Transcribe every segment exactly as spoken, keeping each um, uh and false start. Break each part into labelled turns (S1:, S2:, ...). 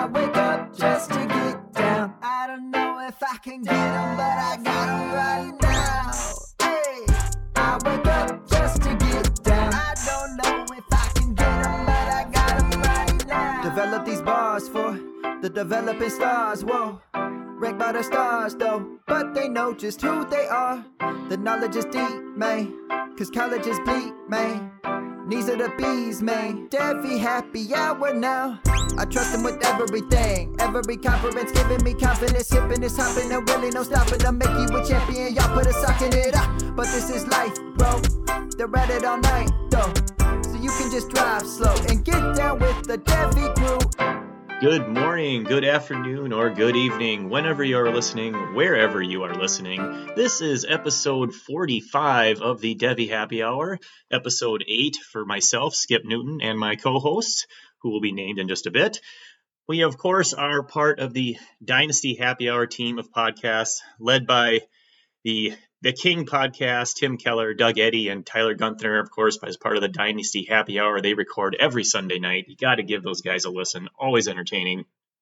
S1: wake up just to get down. I don't know if I can get them, but I got them right now. Hey, I wake up just to get down. I don't know if I can get them, but I got them right now. Develop these bars for the developing stars, whoa. Ranked by the stars though, but they know just who they are. The knowledge is deep, man, cause college is bleak, man. Knees of the bees, man. Devi happy hour now. I trust them with everything. Every conference giving me confidence. Hipping is hopping and really no stopping. I'll make you a champion. Y'all put a sock in it up. But this is life, bro. They're at it all night, though. So you can just drive slow and get down with the Devi crew.
S2: Good morning, good afternoon, or good evening, whenever you are listening, wherever you are listening. This is episode forty-five of the Devi Happy Hour, episode eight for myself, Skip Newton, and my co-host, who will be named in just a bit. We, of course, are part of the Dynasty Happy Hour team of podcasts, led by the The King Podcast, Tim Keller, Doug Eddy, and Tyler Gunther, of course, as part of the Dynasty Happy Hour. They record every Sunday night. You got to give those guys a listen. Always entertaining. A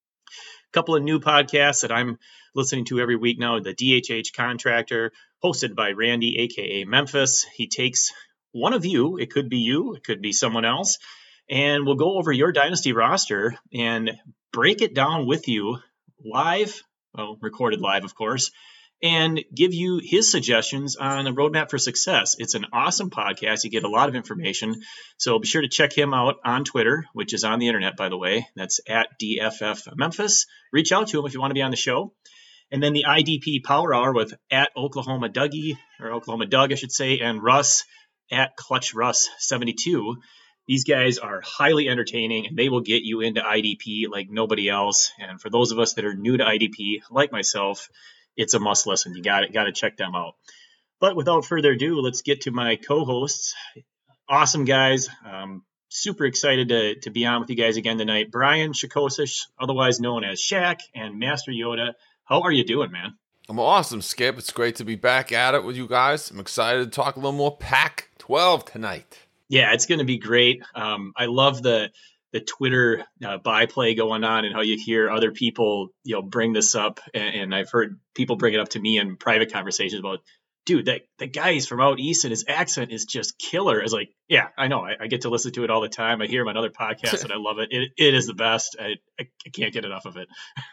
S2: couple of new podcasts that I'm listening to every week now. The D H H Contractor, hosted by Randy, a k a. Memphis. He takes one of you. It could be you. It could be someone else. And we'll go over your Dynasty roster and break it down with you live, well, recorded live, of course, and give you his suggestions on a roadmap for success. It's an awesome podcast. You get a lot of information. So be sure to check him out on Twitter, which is on the internet, by the way. That's at D F F Memphis. Reach out to him if you want to be on the show. And then the I D P Power Hour with at Oklahoma Dougie, or Oklahoma Doug, I should say, and Russ at Clutch Russ seventy-two. These guys are highly entertaining, and they will get you into I D P like nobody else. And for those of us that are new to I D P, like myself, it's a must listen. You got it. Got to check them out. But without further ado, let's get to my co-hosts. Awesome guys. Um, super excited to, to be on with you guys again tonight. Brian Shakosish, otherwise known as Shaq, and Master Yoda. How are you doing, man?
S3: I'm awesome, Skip. It's great to be back at it with you guys. I'm excited to talk a little more Pac twelve tonight.
S2: Yeah, it's going to be great. Um, I love the the Twitter uh, byplay going on and how you hear other people, you know, bring this up. And, and I've heard people bring it up to me in private conversations about, dude, that the guy's from out east and his accent is just killer. It's like, yeah, I know. I, I get to listen to it all the time. I hear him on other podcasts and I love it. It, it is the best. I, I, I can't get enough of it.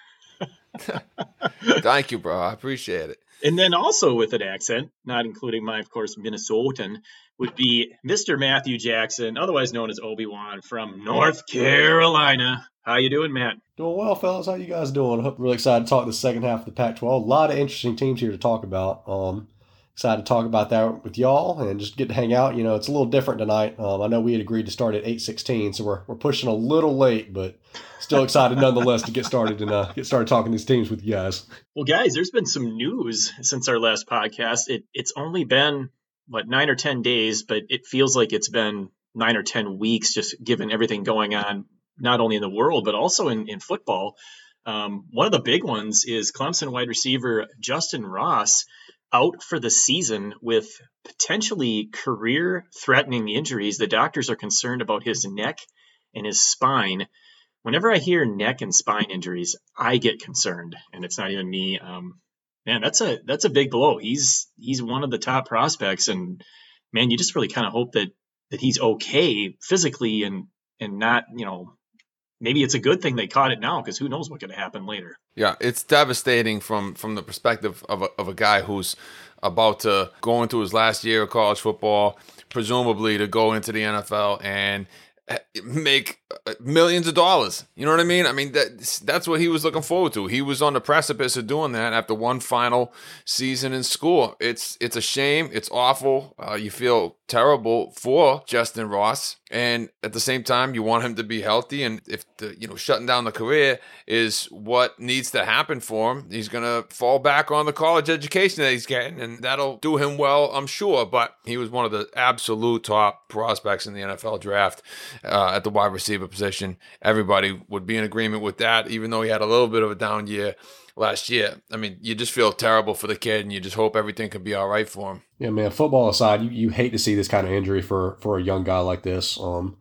S3: Thank you, bro. I appreciate it.
S2: And then also with an accent, not including my, of course, Minnesotan, would be Mister Matthew Jackson, otherwise known as Obi-Wan from North Carolina. How you doing, Matt?
S4: Doing well, fellas. How you guys doing? I hope you're really excited to talk the second half of the Pac twelve. A lot of interesting teams here to talk about. Um, excited to talk about that with y'all and just get to hang out. You know, it's a little different tonight. Um, I know we had agreed to start at eight sixteen, so we're we're pushing a little late, but still excited nonetheless to get started and uh, get started talking these teams with you guys.
S2: Well, guys, there's been some news since our last podcast. It it's only been what nine or ten days, but it feels like it's been nine or ten weeks, just given everything going on, not only in the world but also in in football. Um, one of the big ones is Clemson wide receiver Justin Ross out for the season with potentially career-threatening injuries. The doctors are concerned about his neck and his spine. Whenever I hear neck and spine injuries, I get concerned, and it's not even me. Um, man, that's a that's a big blow. He's he's one of the top prospects, and man, you just really kind of hope that that he's okay physically and and not, you know, maybe it's a good thing they caught it now because who knows what could happen later.
S3: Yeah, it's devastating from from the perspective of a, of a guy who's about to go into his last year of college football, presumably to go into the N F L and make millions of dollars. You know what I mean? I mean, that, that's what he was looking forward to. He was on the precipice of doing that after one final season in school. It's it's a shame. It's awful. Uh, you feel terrible for Justin Ross. And at the same time, you want him to be healthy. And if the, you know, shutting down the career is what needs to happen for him, he's going to fall back on the college education that he's getting, and that'll do him well, I'm sure. But he was one of the absolute top prospects in the N F L draft uh, at the wide receiver position. Everybody would be in agreement with that, even though he had a little bit of a down year last year. I mean, you just feel terrible for the kid, and you just hope everything can be all right for him.
S4: Yeah, man, football aside, you, you hate to see this kind of injury for, for a young guy like this. Um,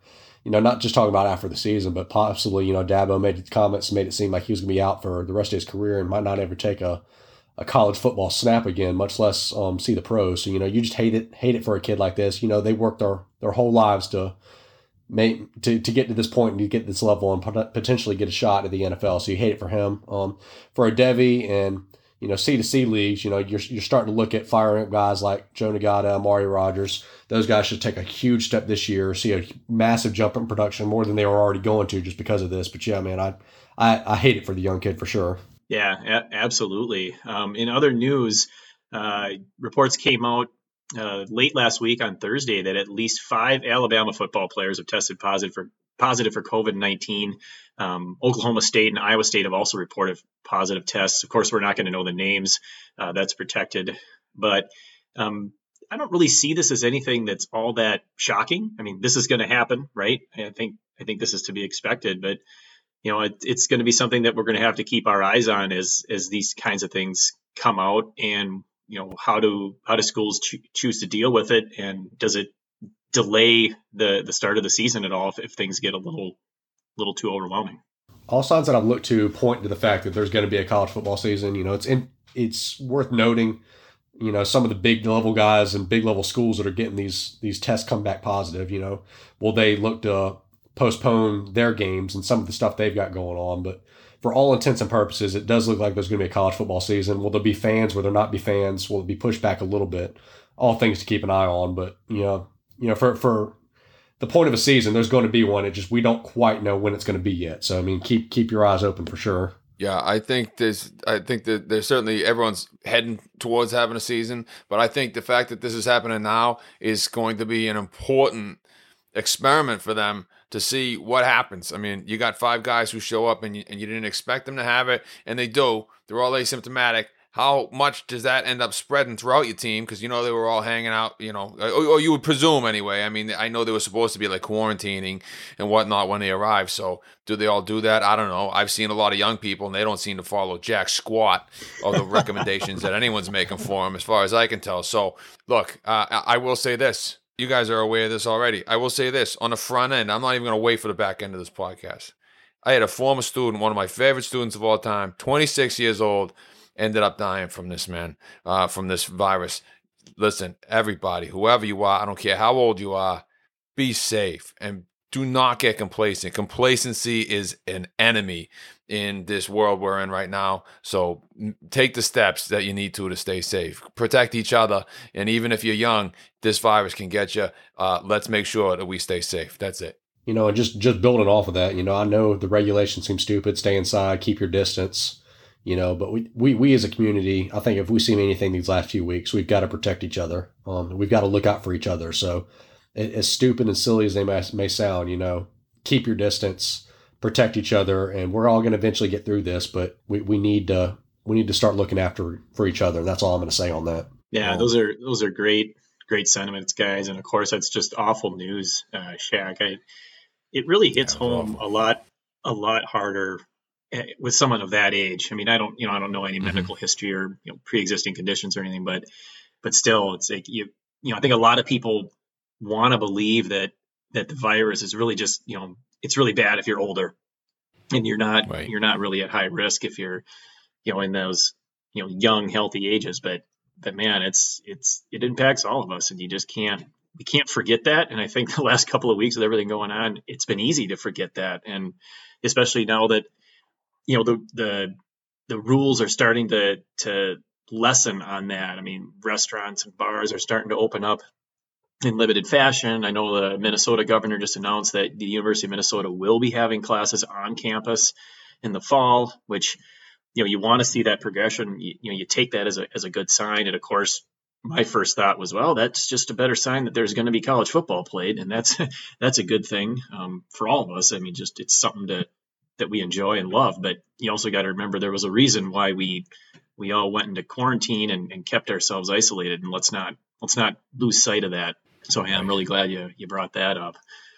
S4: you know, not just talking about after the season, but possibly, you know, Dabo made comments and made it seem like he was going to be out for the rest of his career and might not ever take a, a college football snap again, much less um, see the pros. So, you know, you just hate it, hate it for a kid like this. You know, they worked their, their whole lives to make, to, to get to this point and to get to this level and potentially get a shot at the N F L. So you hate it for him. Um, for a Devy and, you know, C to C leagues, you know, you're, you're starting to look at firing up guys like Joe Nagata, Amari Rogers. Those guys should take a huge step this year, see a massive jump in production, more than they were already going to just because of this. But yeah, man, I, I, I hate it for the young kid for sure.
S2: Yeah, a- absolutely. Um, in other news, uh, reports came out uh, late last week on Thursday that at least five Alabama football players have tested positive for positive for COVID nineteen. Um, Oklahoma State and Iowa State have also reported positive tests. Of course, we're not going to know the names. Uh, that's protected. But um, I don't really see this as anything that's all that shocking. I mean, this is going to happen, right? I think I think this is to be expected. But you know, it, it's going to be something that we're going to have to keep our eyes on as as these kinds of things come out, and you know, how do how do schools cho- choose to deal with it, and does it delay the the start of the season at all if, if things get a little little too overwhelming?
S4: All signs that I've looked to point to the fact that there's going to be a college football season. You know, it's in, it's worth noting, you know, some of the big level guys and big level schools that are getting these these tests come back positive. You know, will they look to postpone their games and some of the stuff they've got going on? But for all intents and purposes, it does look like there's going to be a college football season. Will there be fans? Will there not be fans? Will it be pushed back a little bit? All things to keep an eye on. But you know, you know, for for the point of a season, there's going to be one. It just we don't quite know when it's going to be yet. So I mean, keep keep your eyes open for sure.
S3: Yeah, I think there's I think that there's certainly everyone's heading towards having a season, but I think the fact that this is happening now is going to be an important experiment for them to see what happens. I mean, you got five guys who show up and you, and you didn't expect them to have it, and they do. They're all asymptomatic. How much does that end up spreading throughout your team? Because, you know, they were all hanging out, you know, or, or you would presume anyway. I mean, I know they were supposed to be like quarantining and whatnot when they arrived. So do they all do that? I don't know. I've seen a lot of young people and they don't seem to follow jack squat of the recommendations that anyone's making for them as far as I can tell. So look, uh, I will say this. You guys are aware of this already. I will say this on the front end. I'm not even going to wait for the back end of this podcast. I had a former student, one of my favorite students of all time, twenty-six years old, ended up dying from this, man, uh, from this virus. Listen, everybody, whoever you are, I don't care how old you are, be safe and do not get complacent. Complacency is an enemy in this world we're in right now. So take the steps that you need to to stay safe. Protect each other. And even if you're young, this virus can get you. Uh, let's make sure that we stay safe. That's it.
S4: You know, and just, just building off of that, you know, I know the regulations seem stupid. Stay inside, keep your distance. You know, but we, we, we as a community, I think if we've seen anything these last few weeks, we've got to protect each other. Um, we've got to look out for each other. So as stupid and silly as they may, may sound, you know, keep your distance, protect each other, and we're all going to eventually get through this, but we, we need to, we need to start looking after for each other. And that's all I'm going to say on that.
S2: Yeah,
S4: um,
S2: those are, those are great, great sentiments, guys. And of course, that's just awful news, uh, Shaq. I, it really hits
S3: yeah,
S2: home
S3: awful.
S2: a lot, a lot harder with someone of that age. I mean, I don't, you know, I don't know any
S3: Mm-hmm.
S2: medical history or, you know, pre-existing conditions or anything, but, but still, it's like you, you know, I think a lot of people want to believe that that the virus is really just, you know, it's really bad if you're older, and you're not,
S3: Right.
S2: you're not really at high risk if you're, you know, in those, you know, young, healthy ages. But, but man, it's, it's, it impacts all of us, and you just can't, we can't forget that. And I think the last couple of weeks with everything going on, it's been easy to forget that, and especially now that, you know, the the the rules are starting to to lessen on that. I mean, restaurants and bars are starting to open up in limited fashion. I know the Minnesota governor just announced that the University of Minnesota will be having classes on campus in the fall, which, you know, you want to see that progression. You, you know, you take that as a as a good sign. And of course, my first thought was, well, that's just a better sign that there's going to be college football played, and that's that's a good thing um, for all of us. I mean, just it's something to that we enjoy and love. But you also got to remember there was a reason why we we all went into quarantine and, and kept ourselves isolated, and let's not let's not lose sight of that. So yeah, I'm really glad you you brought that up.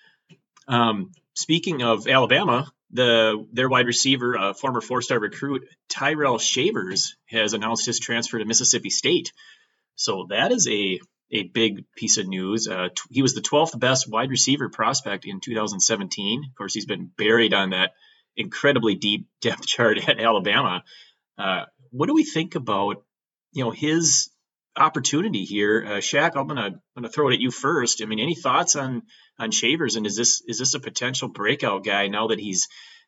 S2: Um, speaking of Alabama, the their wide receiver, uh, former four-star recruit Tyrell Shavers, has announced his transfer to Mississippi State. So that is a a big piece of news. Uh, t- he was the twelfth best wide receiver prospect in two thousand seventeen. Of course, he's been buried on that incredibly deep depth chart at Alabama. Uh, what do we think about, you know, his opportunity here? Uh, Shaq, I'm gonna gonna throw it at you first. I mean, any thoughts on on Shavers, and is this is this a potential breakout guy now that he's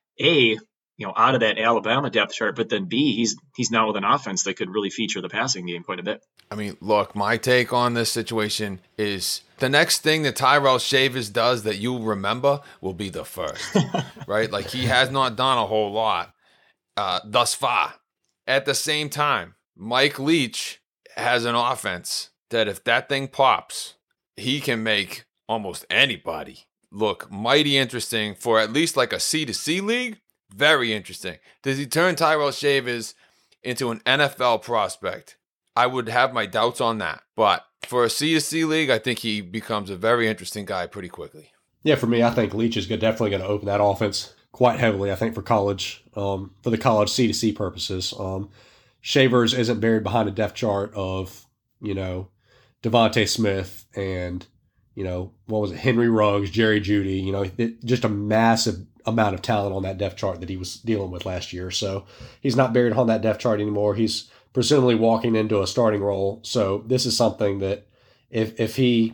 S2: a you know out of that Alabama depth chart, but then B he's he's now with an offense that could really feature the passing game quite a bit.
S3: I mean, look, my take on this situation is the next thing that Tyrell Shavers does that you'll remember will be the first, right? Like, he has not done a whole lot uh, thus far. At the same time, Mike Leach has an offense that if that thing pops, he can make almost anybody look mighty interesting for at least like a C to C league. Very interesting. Does he turn Tyrell Shavers into an N F L prospect? I would have my doubts on that. But for a C to C league, I think he becomes a very interesting guy pretty quickly.
S4: Yeah, for me, I think Leach is good, definitely going to open that offense quite heavily, I think, for college, um, for the college C to C purposes. Um, Shavers isn't buried behind a depth chart of, you know, Devontae Smith and, you know, what was it, Henry Ruggs, Jerry Jeudy, you know, it, just a massive amount of talent on that depth chart that he was dealing with last year. So he's not buried on that depth chart anymore. He's presumably walking into a starting role. So this is something that if if he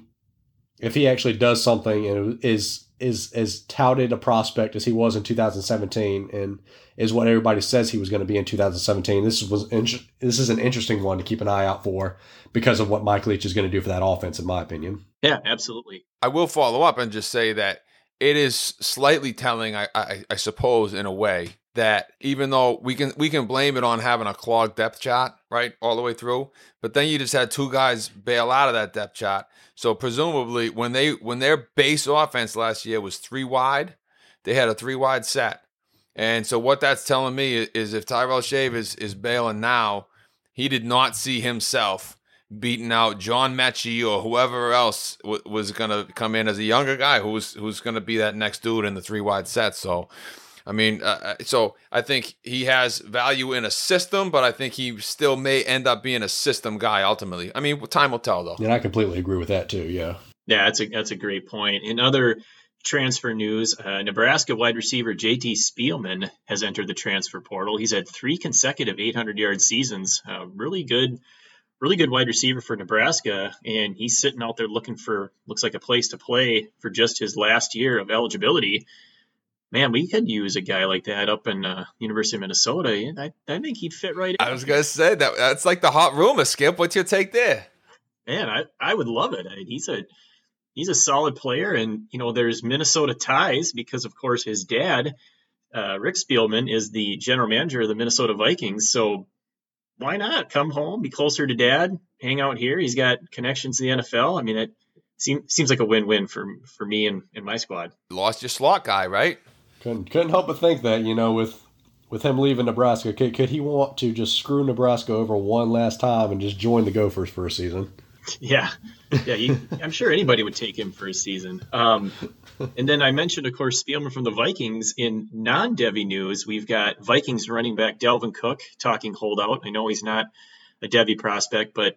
S4: if he actually does something and is is as touted a prospect as he was in two thousand seventeen and is what everybody says he was going to be in two thousand seventeen, this was this is an interesting one to keep an eye out for because of what Mike Leach is going to do for that offense, in my opinion.
S2: Yeah, absolutely.
S3: I will follow up and just say that it is slightly telling, I, I, I suppose, in a way, that even though we can we can blame it on having a clogged depth chart, right, all the way through, but then you just had two guys bail out of that depth chart. So presumably, when they when their base offense last year was three wide, they had a three wide set. And so what that's telling me is if Tyrell Shavers is bailing now, he did not see himself beating out John Mechie or whoever else w- was going to come in as a younger guy who's who's going to be that next dude in the three wide set. So, I mean, uh, so I think he has value in a system, but I think he still may end up being a system guy ultimately. I mean, time will tell, though.
S4: And I completely agree with that too. Yeah.
S2: Yeah, that's a that's a great point. In other transfer news, uh, Nebraska wide receiver J T Spielman has entered the transfer portal. He's had three consecutive eight hundred yard seasons. Uh, really good. Really good wide receiver for Nebraska, and he's sitting out there looking for, looks like a place to play for just his last year of eligibility. Man, we could use a guy like that up in uh, University of Minnesota. I, I think he'd fit right in.
S3: I was going to say, that that's like the hot rumor, Skip. What's your take there?
S2: Man, I, I would love it. I mean, he's a he's a solid player, and, you know, there's Minnesota ties because, of course, his dad, uh, Rick Spielman, is the general manager of the Minnesota Vikings, so why not come home, be closer to dad, hang out here? He's got connections to the N F L. I mean, it seems seems like a win-win for for me and, and my squad.
S3: Lost your slot guy, right?
S4: Couldn't couldn't help but think that, you know, with with him leaving Nebraska, could could he want to just screw Nebraska over one last time and just join the Gophers for a season?
S2: Yeah, yeah. He, I'm sure anybody would take him for a season. Um, and then I mentioned, of course, Spielman from the Vikings. In non-Devy news, we've got Vikings running back Dalvin Cook talking holdout. I know he's not a Devy prospect, but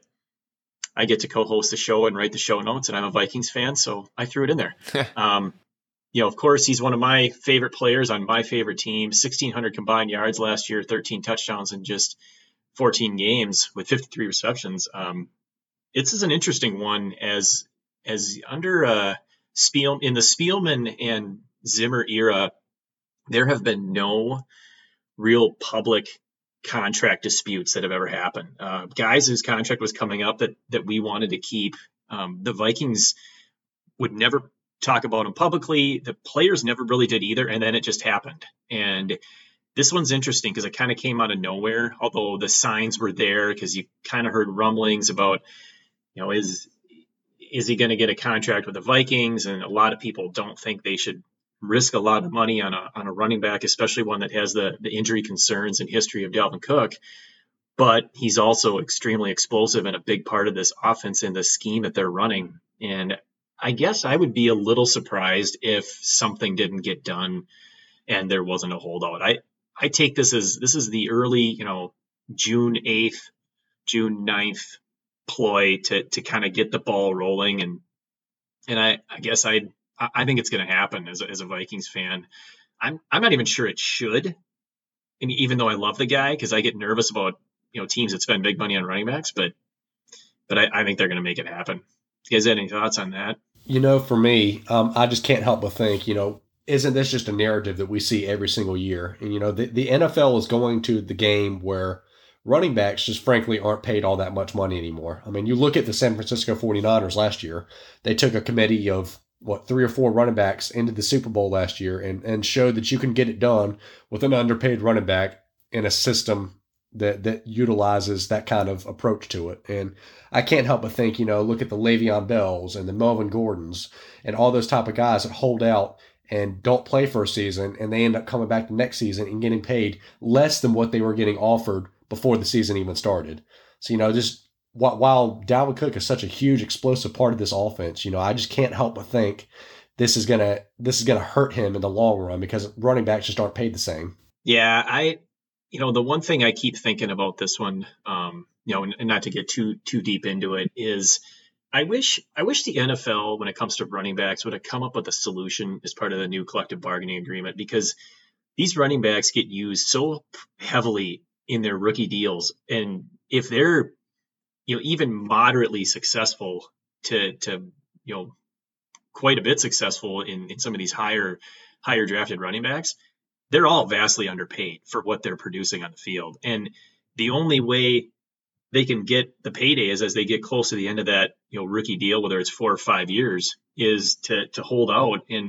S2: I get to co-host the show and write the show notes, and I'm a Vikings fan, so I threw it in there. um, you know, of course, he's one of my favorite players on my favorite team. sixteen hundred combined yards last year, thirteen touchdowns in just fourteen games with fifty-three receptions. Um, This is an interesting one as as under uh, Spiel in the Spielman and Zimmer era, there have been no real public contract disputes that have ever happened. Uh, guys whose contract was coming up that that we wanted to keep, um, the Vikings would never talk about them publicly. The players never really did either, and then it just happened. And this one's interesting because it kind of came out of nowhere, although the signs were there because you kind of heard rumblings about, you know, is is he going to get a contract with the Vikings? And a lot of people don't think they should risk a lot of money on a on a running back, especially one that has the the injury concerns and history of Dalvin Cook. But he's also extremely explosive and a big part of this offense and the scheme that they're running. And I guess I would be a little surprised if something didn't get done and there wasn't a holdout. I I take this as this is the early, you know, June eighth, June ninth ploy to to kind of get the ball rolling. And and I, I guess I I think it's going to happen as a, as a Vikings fan. I'm I'm not even sure it should. And even though I love the guy, because I get nervous about, you know, teams that spend big money on running backs, but but I, I think they're going to make it happen. You guys have any thoughts on that?
S4: You know, for me, um, I just can't help but think, you know, isn't this just a narrative that we see every single year? And, you know, the, the N F L is going to the game where running backs just frankly aren't paid all that much money anymore. I mean, you look at the San Francisco forty-niners last year, they took a committee of, what, three or four running backs into the Super Bowl last year and, and showed that you can get it done with an underpaid running back in a system that that utilizes that kind of approach to it. And I can't help but think, you know, look at the Le'Veon Bells and the Melvin Gordons and all those type of guys that hold out and don't play for a season, and they end up coming back the next season and getting paid less than what they were getting offered before the season even started. So, you know, just while Dalvin Cook is such a huge explosive part of this offense, you know, I just can't help but think this is gonna this is gonna hurt him in the long run because running backs just aren't paid the same.
S2: Yeah, I, you know, the one thing I keep thinking about this one, um, you know, and, and not to get too too deep into it, is I wish I wish the N F L, when it comes to running backs, would have come up with a solution as part of the new collective bargaining agreement, because these running backs get used so heavily in their rookie deals, and if they're, you know, even moderately successful to to you know quite a bit successful in, in some of these higher higher drafted running backs, they're all vastly underpaid for what they're producing on the field. And the only way they can get the payday is as they get close to the end of that, you know, rookie deal, whether it's four or five years, is to to hold out. And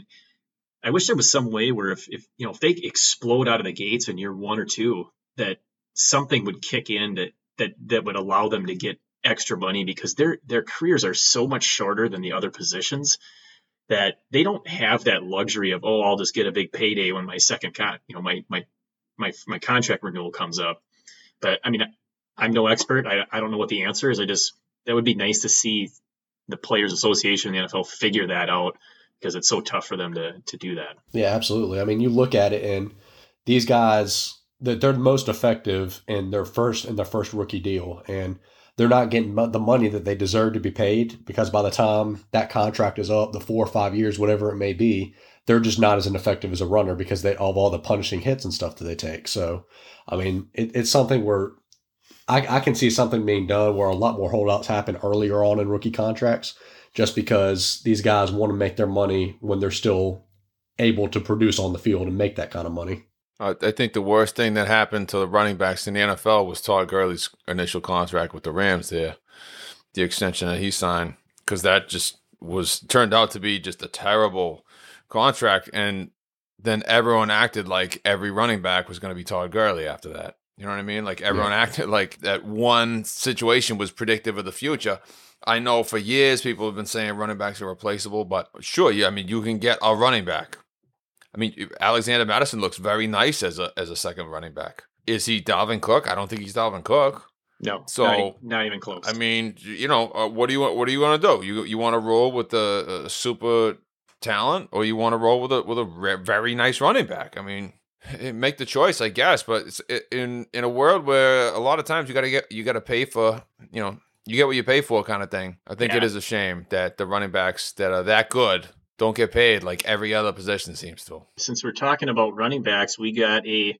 S2: I wish there was some way where if, if you know, if they explode out of the gates in year one or two, that something would kick in that that that would allow them to get extra money, because their their careers are so much shorter than the other positions that they don't have that luxury of, oh, I'll just get a big payday when my second con, you know, my my my my contract renewal comes up. But I mean, I'm no expert. I I don't know what the answer is. I just, that would be nice to see the Players Association and the N F L figure that out, because it's so tough for them to to do that.
S4: Yeah, absolutely. I mean, you look at it, and these guys, they're the most effective in their first in their first rookie deal, and they're not getting the money that they deserve to be paid, because by the time that contract is up, the four or five years, whatever it may be, they're just not as effective as a runner because they of all the punishing hits and stuff that they take. So, I mean, it, it's something where I, I can see something being done where a lot more holdouts happen earlier on in rookie contracts, just because these guys want to make their money when they're still able to produce on the field and make that kind of money.
S3: I think the worst thing that happened to the running backs in the N F L was Todd Gurley's initial contract with the Rams there, the extension that he signed, because that just was turned out to be just a terrible contract. And then everyone acted like every running back was going to be Todd Gurley after that. You know what I mean? Like everyone yeah. acted like that one situation was predictive of the future. I know for years people have been saying running backs are replaceable, but sure, yeah, I mean, you can get a running back. I mean, Alexander Mattison looks very nice as a as a second running back. Is he Dalvin Cook? I don't think he's Dalvin Cook.
S2: No,
S3: so
S2: not, not even close.
S3: I mean, you know, uh, what do you want? What do you want to do? You you want to roll with the uh, super talent, or you want to roll with a with a re- very nice running back? I mean, make the choice, I guess. But it's in in a world where a lot of times you got to get you got to pay for, you know, you get what you pay for kind of thing. I think yeah. it is a shame that the running backs that are that good don't get paid like every other position seems to.
S2: Since we're talking about running backs, we got a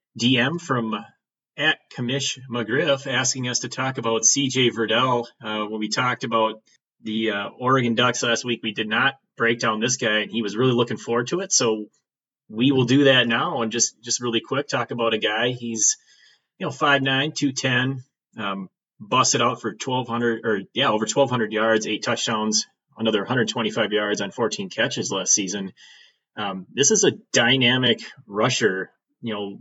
S2: D M from at Kamish McGriff asking us to talk about C J Verdell. Uh, when we talked about the uh, Oregon Ducks last week, we did not break down this guy, and he was really looking forward to it. So we will do that now, and just, just really quick talk about a guy. He's, you know, five nine, two ten, um, busted out for twelve hundred or yeah, over twelve hundred yards, eight touchdowns, another one hundred twenty-five yards on fourteen catches last season. Um, this is a dynamic rusher. You know,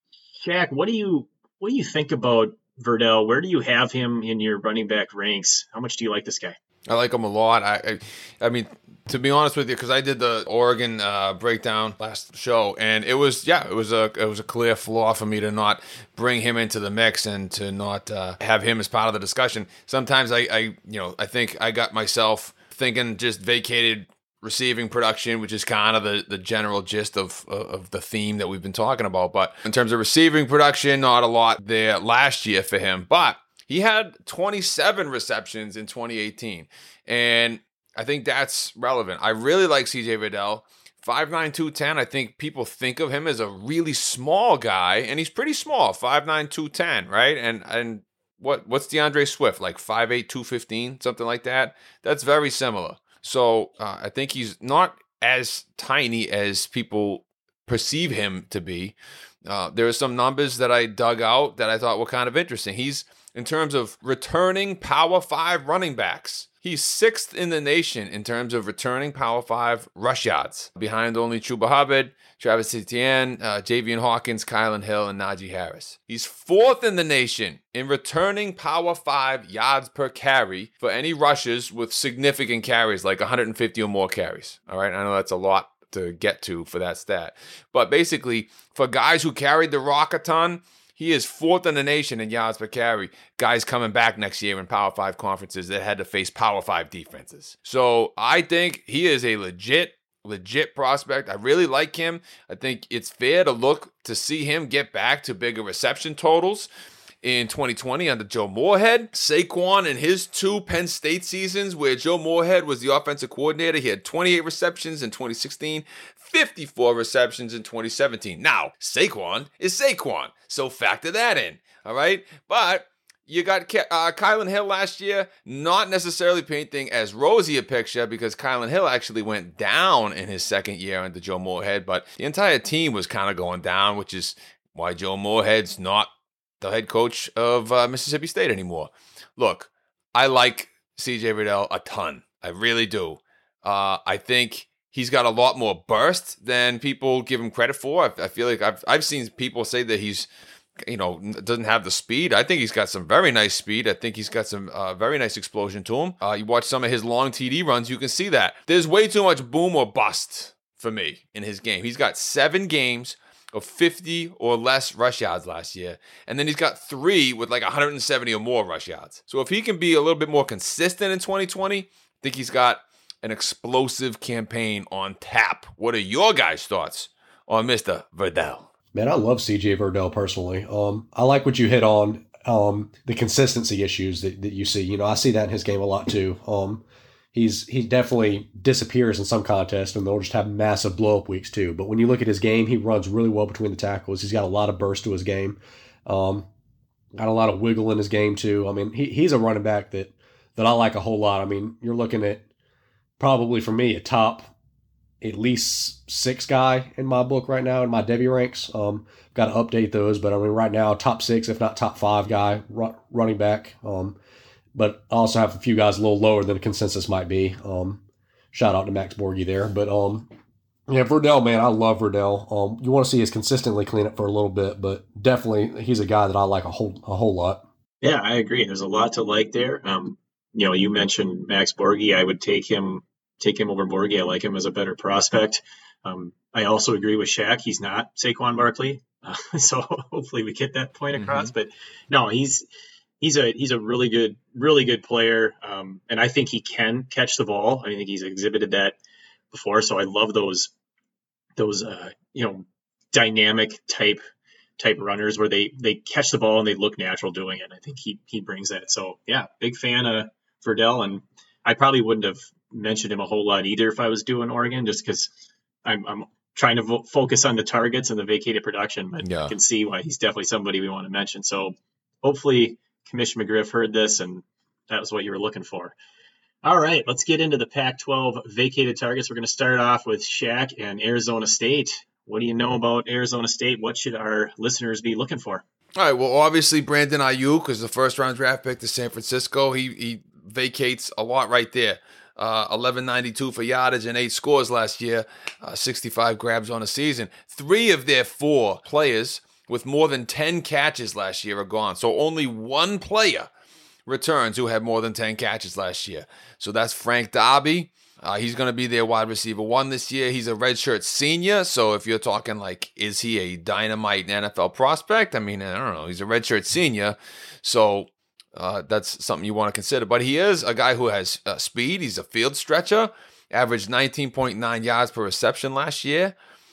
S2: Shaq, what do you what do you think about Verdell? Where do you have him in your running back ranks? How much do you like this guy?
S3: I like him a lot. I, I, I mean, to be honest with you, because I did the Oregon uh, breakdown last show, and it was yeah, it was a it was a clear flaw for me to not bring him into the mix and to not uh, have him as part of the discussion. Sometimes I, I, you know, I think I got myself thinking just vacated receiving production, which is kind of the, the general gist of of the theme that we've been talking about. But in terms of receiving production, not a lot there last year for him, but He had twenty-seven receptions in twenty eighteen, and I think that's relevant. I really like C J Verdell. five nine, two ten, I think people think of him as a really small guy, and he's pretty small, five nine, two ten, right? And and what what's DeAndre Swift, like five eight, two fifteen, something like that? That's very similar. So uh, I think he's not as tiny as people perceive him to be. Uh, there are some numbers that I dug out that I thought were kind of interesting. He's, in terms of returning Power five running backs, he's sixth in the nation in terms of returning Power five rush yards, behind only Chuba Hubbard, Travis Etienne, uh, Javian Hawkins, Kylan Hill, and Najee Harris. He's fourth in the nation in returning Power five yards per carry for any rushers with significant carries, like one hundred fifty or more carries. All right, I know that's a lot to get to for that stat. But basically, for guys who carried the rock a ton, he is fourth in the nation in yards per carry. Guys coming back next year in Power five conferences that had to face Power five defenses. So I think he is a legit, legit prospect. I really like him. I think it's fair to look to see him get back to bigger reception totals in twenty twenty under Joe Moorhead. Saquon in his two Penn State seasons where Joe Moorhead was the offensive coordinator, he had twenty-eight receptions in twenty sixteen, fifty-four receptions in twenty seventeen. Now, Saquon is Saquon, so factor that in, all right? But you got uh, Kylan Hill last year, not necessarily painting as rosy a picture because Kylan Hill actually went down in his second year under Joe Moorhead, but the entire team was kind of going down, which is why Joe Moorhead's not the head coach of uh, Mississippi State anymore. Look, I like C J Verdell a ton. I really do. Uh, I think he's got a lot more burst than people give him credit for. I, I feel like I've I've seen people say that he's, you know, doesn't have the speed. I think he's got some very nice speed. I think he's got some uh, very nice explosion to him. Uh, you watch some of his long T D runs, you can see that. There's way too much boom or bust for me in his game. He's got seven games of fifty or less rush yards last year. And then he's got three with like one hundred seventy or more rush yards. So if he can be a little bit more consistent in twenty twenty, I think he's got an explosive campaign on tap. What are your guys' thoughts on Mister Verdell?
S4: Man, I love C J Verdell personally. Um, I like what you hit on, um, the consistency issues that, that you see. You know, I see that in his game a lot too. Um, He's he definitely disappears in some contests, and they'll just have massive blow-up weeks too. But when you look at his game, he runs really well between the tackles. He's got a lot of burst to his game. Um, got a lot of wiggle in his game too. I mean, he he's a running back that that I like a whole lot. I mean, you're looking at probably for me a top at least six guy in my book right now in my Devy ranks. Um, got to update those, but I mean right now top six, if not top five guy run, running back. Um, But I also have a few guys a little lower than the consensus might be. Um, shout out to Max Borghi there. But um, yeah, Verdell, man, I love Verdell. Um, you want to see us consistently clean it for a little bit, but definitely he's a guy that I like a whole a whole lot.
S2: Yeah, I agree. There's a lot to like there. Um, you know, you mentioned Max Borghi. I would take him take him over Borghi. I like him as a better prospect. Um, I also agree with Shaq. He's not Saquon Barkley, uh, so hopefully we get that point across. Mm-hmm. But no, he's. He's a he's a really good really good player, um, and I think he can catch the ball. I think he's exhibited that before. So I love those those uh, you know dynamic type type runners where they they catch the ball and they look natural doing it. I think he he brings that. So yeah, big fan of Verdell, and I probably wouldn't have mentioned him a whole lot either if I was doing Oregon, just because I'm I'm trying to vo- focus on the targets and the vacated production. But yeah. I can see why he's definitely somebody we want to mention. So hopefully Commissioner McGriff heard this, and that was what you were looking for. All right, let's get into the Pac twelve vacated targets. We're going to start off with Shaq and Arizona State. What do you know about Arizona State? What should our listeners be looking for?
S3: All right, well, obviously Brandon Ayuk is the first-round draft pick to San Francisco. He he vacates a lot right there. Uh, eleven ninety-two for yardage and eight scores last year, uh, sixty-five grabs on a season. Three of their four players with more than ten catches last year are gone. So only one player returns who had more than ten catches last year. So that's Frank Darby. Uh, he's going to be their wide receiver one this year. He's a redshirt senior. So if you're talking like, is he a dynamite N F L prospect? I mean, I don't know. He's a redshirt senior. So uh, that's something you want to consider. But he is a guy who has uh, speed. He's a field stretcher. Averaged nineteen point nine yards per reception last year.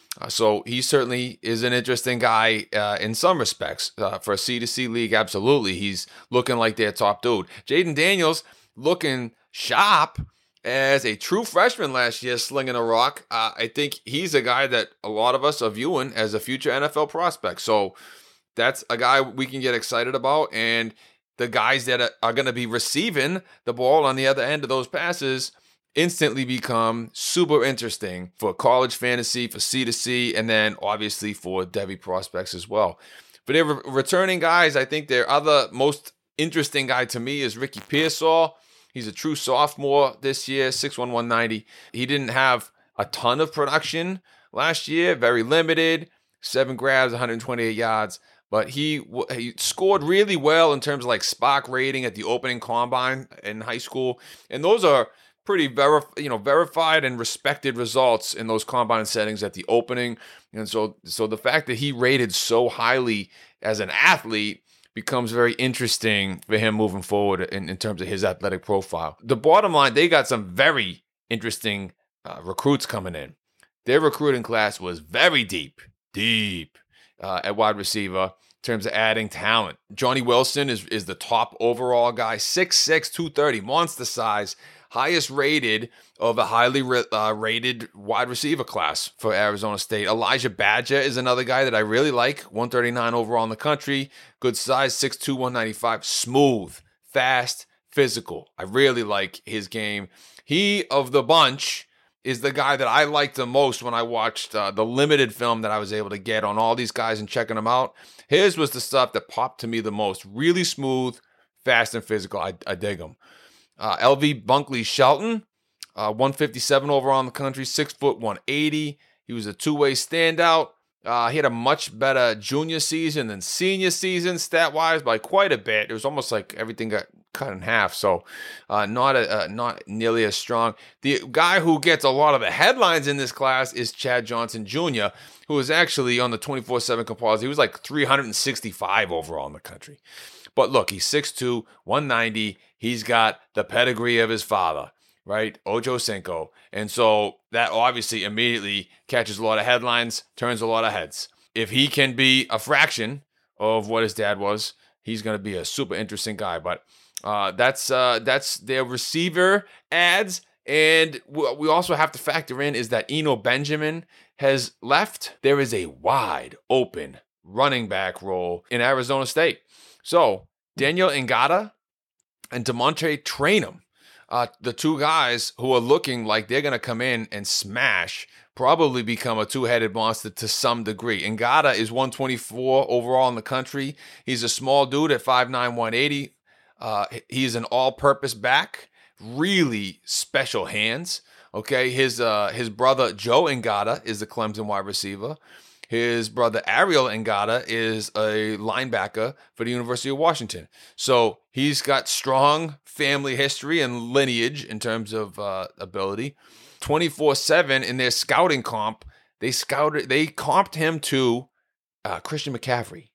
S3: Uh, so he certainly is an interesting guy uh, in some respects. Uh, for a C to C league, absolutely. He's looking like their top dude. Jaden Daniels looking sharp as a true freshman last year, slinging a rock. Uh, I think he's a guy that a lot of us are viewing as a future N F L prospect. So that's a guy we can get excited about. And the guys that are, are going to be receiving the ball on the other end of those passes instantly become super interesting for college fantasy, for C to C, and then obviously for Devy prospects as well. For their re- returning guys, I think their other most interesting guy to me is Ricky Pearsall. He's a true sophomore this year, six one, one ninety. He didn't have a ton of production last year, very limited, seven grabs, one hundred twenty-eight yards. But he he scored really well in terms of like Spark rating at the opening combine in high school. And those are pretty verif- you know, verified and respected results in those combine settings at the opening. And so, so the fact that he rated so highly as an athlete becomes very interesting for him moving forward in, in terms of his athletic profile. The bottom line, they got some very interesting uh, recruits coming in. Their recruiting class was very deep, deep uh, at wide receiver in terms of adding talent. Johnny Wilson is, is the top overall guy, six six, two thirty, monster size, highest rated of a highly uh, rated wide receiver class for Arizona State. Elijah Badger is another guy that I really like, one thirty-nine overall in the country, good size, six two, one ninety-five, smooth, fast, physical. I really like his game. He, of the bunch, is the guy that I liked the most when I watched uh, the limited film that I was able to get on all these guys and checking them out. His was the stuff that popped to me the most. Really smooth, fast, and physical. I, I dig him. Uh, L V Bunkley Shelton, uh, one fifty-seven overall in the country, six foot, one eighty. He was a two-way standout. Uh, he had a much better junior season than senior season stat-wise by quite a bit. It was almost like everything got cut in half, so uh, not a, uh, not nearly as strong. The guy who gets a lot of the headlines in this class is Chad Johnson Junior, who was actually on the twenty-four seven composite. He was like three sixty-five overall in the country. But look, he's six two, one ninety. He's got the pedigree of his father, right? Ocho Cinco. And so that obviously immediately catches a lot of headlines, turns a lot of heads. If he can be a fraction of what his dad was, he's going to be a super interesting guy. But uh, that's uh, that's their receiver ads. And what we also have to factor in is that Eno Benjamin has left. There is a wide open running back role in Arizona State. So Daniel Ngata and Demontre Trainum, uh, the two guys who are looking like they're going to come in and smash, probably become a two-headed monster to some degree. Ngata is one twenty-four overall in the country. He's a small dude at five nine, one eighty. Uh, he's an all-purpose back, really special hands. Okay, his uh, his brother Joe Ngata is the Clemson wide receiver. His brother Ariel Ngata is a linebacker for the University of Washington. So he's got strong family history and lineage in terms of uh, ability. twenty-four seven in their scouting comp, they scouted, they comped him to uh, Christian McCaffrey.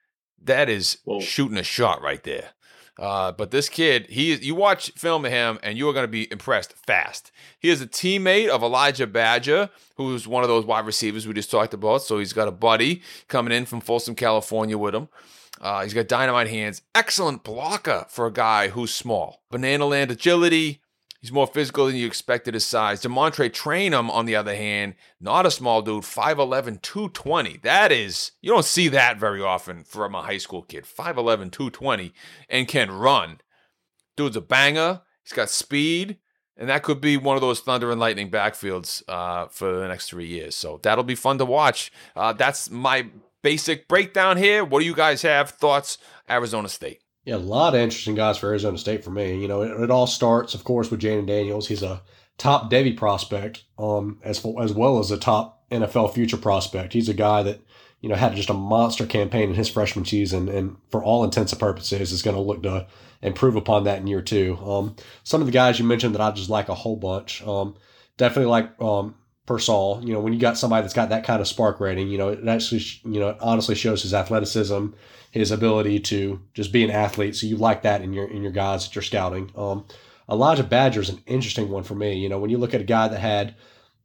S3: That is Whoa. shooting a shot right there. Uh, but this kid, he you watch film of him and you are going to be impressed fast. He is a teammate of Elijah Badger, who's one of those wide receivers we just talked about. So he's got a buddy coming in from Folsom, California with him. Uh, he's got dynamite hands. Excellent blocker for a guy who's small. Banana land agility. He's more physical than you expected his size. Demontre Trainum, on the other hand, not a small dude, five eleven, two twenty. That is, you don't see that very often from a high school kid. five eleven, two twenty, and can run. Dude's a banger. He's got speed, and that could be one of those thunder and lightning backfields uh, for the next three years. So that'll be fun to watch. Uh, that's my basic breakdown here. What do you guys have? Thoughts? Arizona State.
S4: Yeah, a lot of interesting guys for Arizona State for me. You know, it, it all starts, of course, with Jaden Daniels. He's a top Devy prospect, um, as as well as a top N F L future prospect. He's a guy that, you know, had just a monster campaign in his freshman season, and for all intents and purposes is going to look to improve upon that in year two. Um, some of the guys you mentioned that I just like a whole bunch. Um, definitely like um, Pearsall. You know, when you got somebody that's got that kind of spark rating, you know, it actually, you know, it honestly shows his athleticism, his ability to just be an athlete. So you like that in your in your guys that you're scouting. Um, Elijah Badger is an interesting one for me. You know, when you look at a guy that had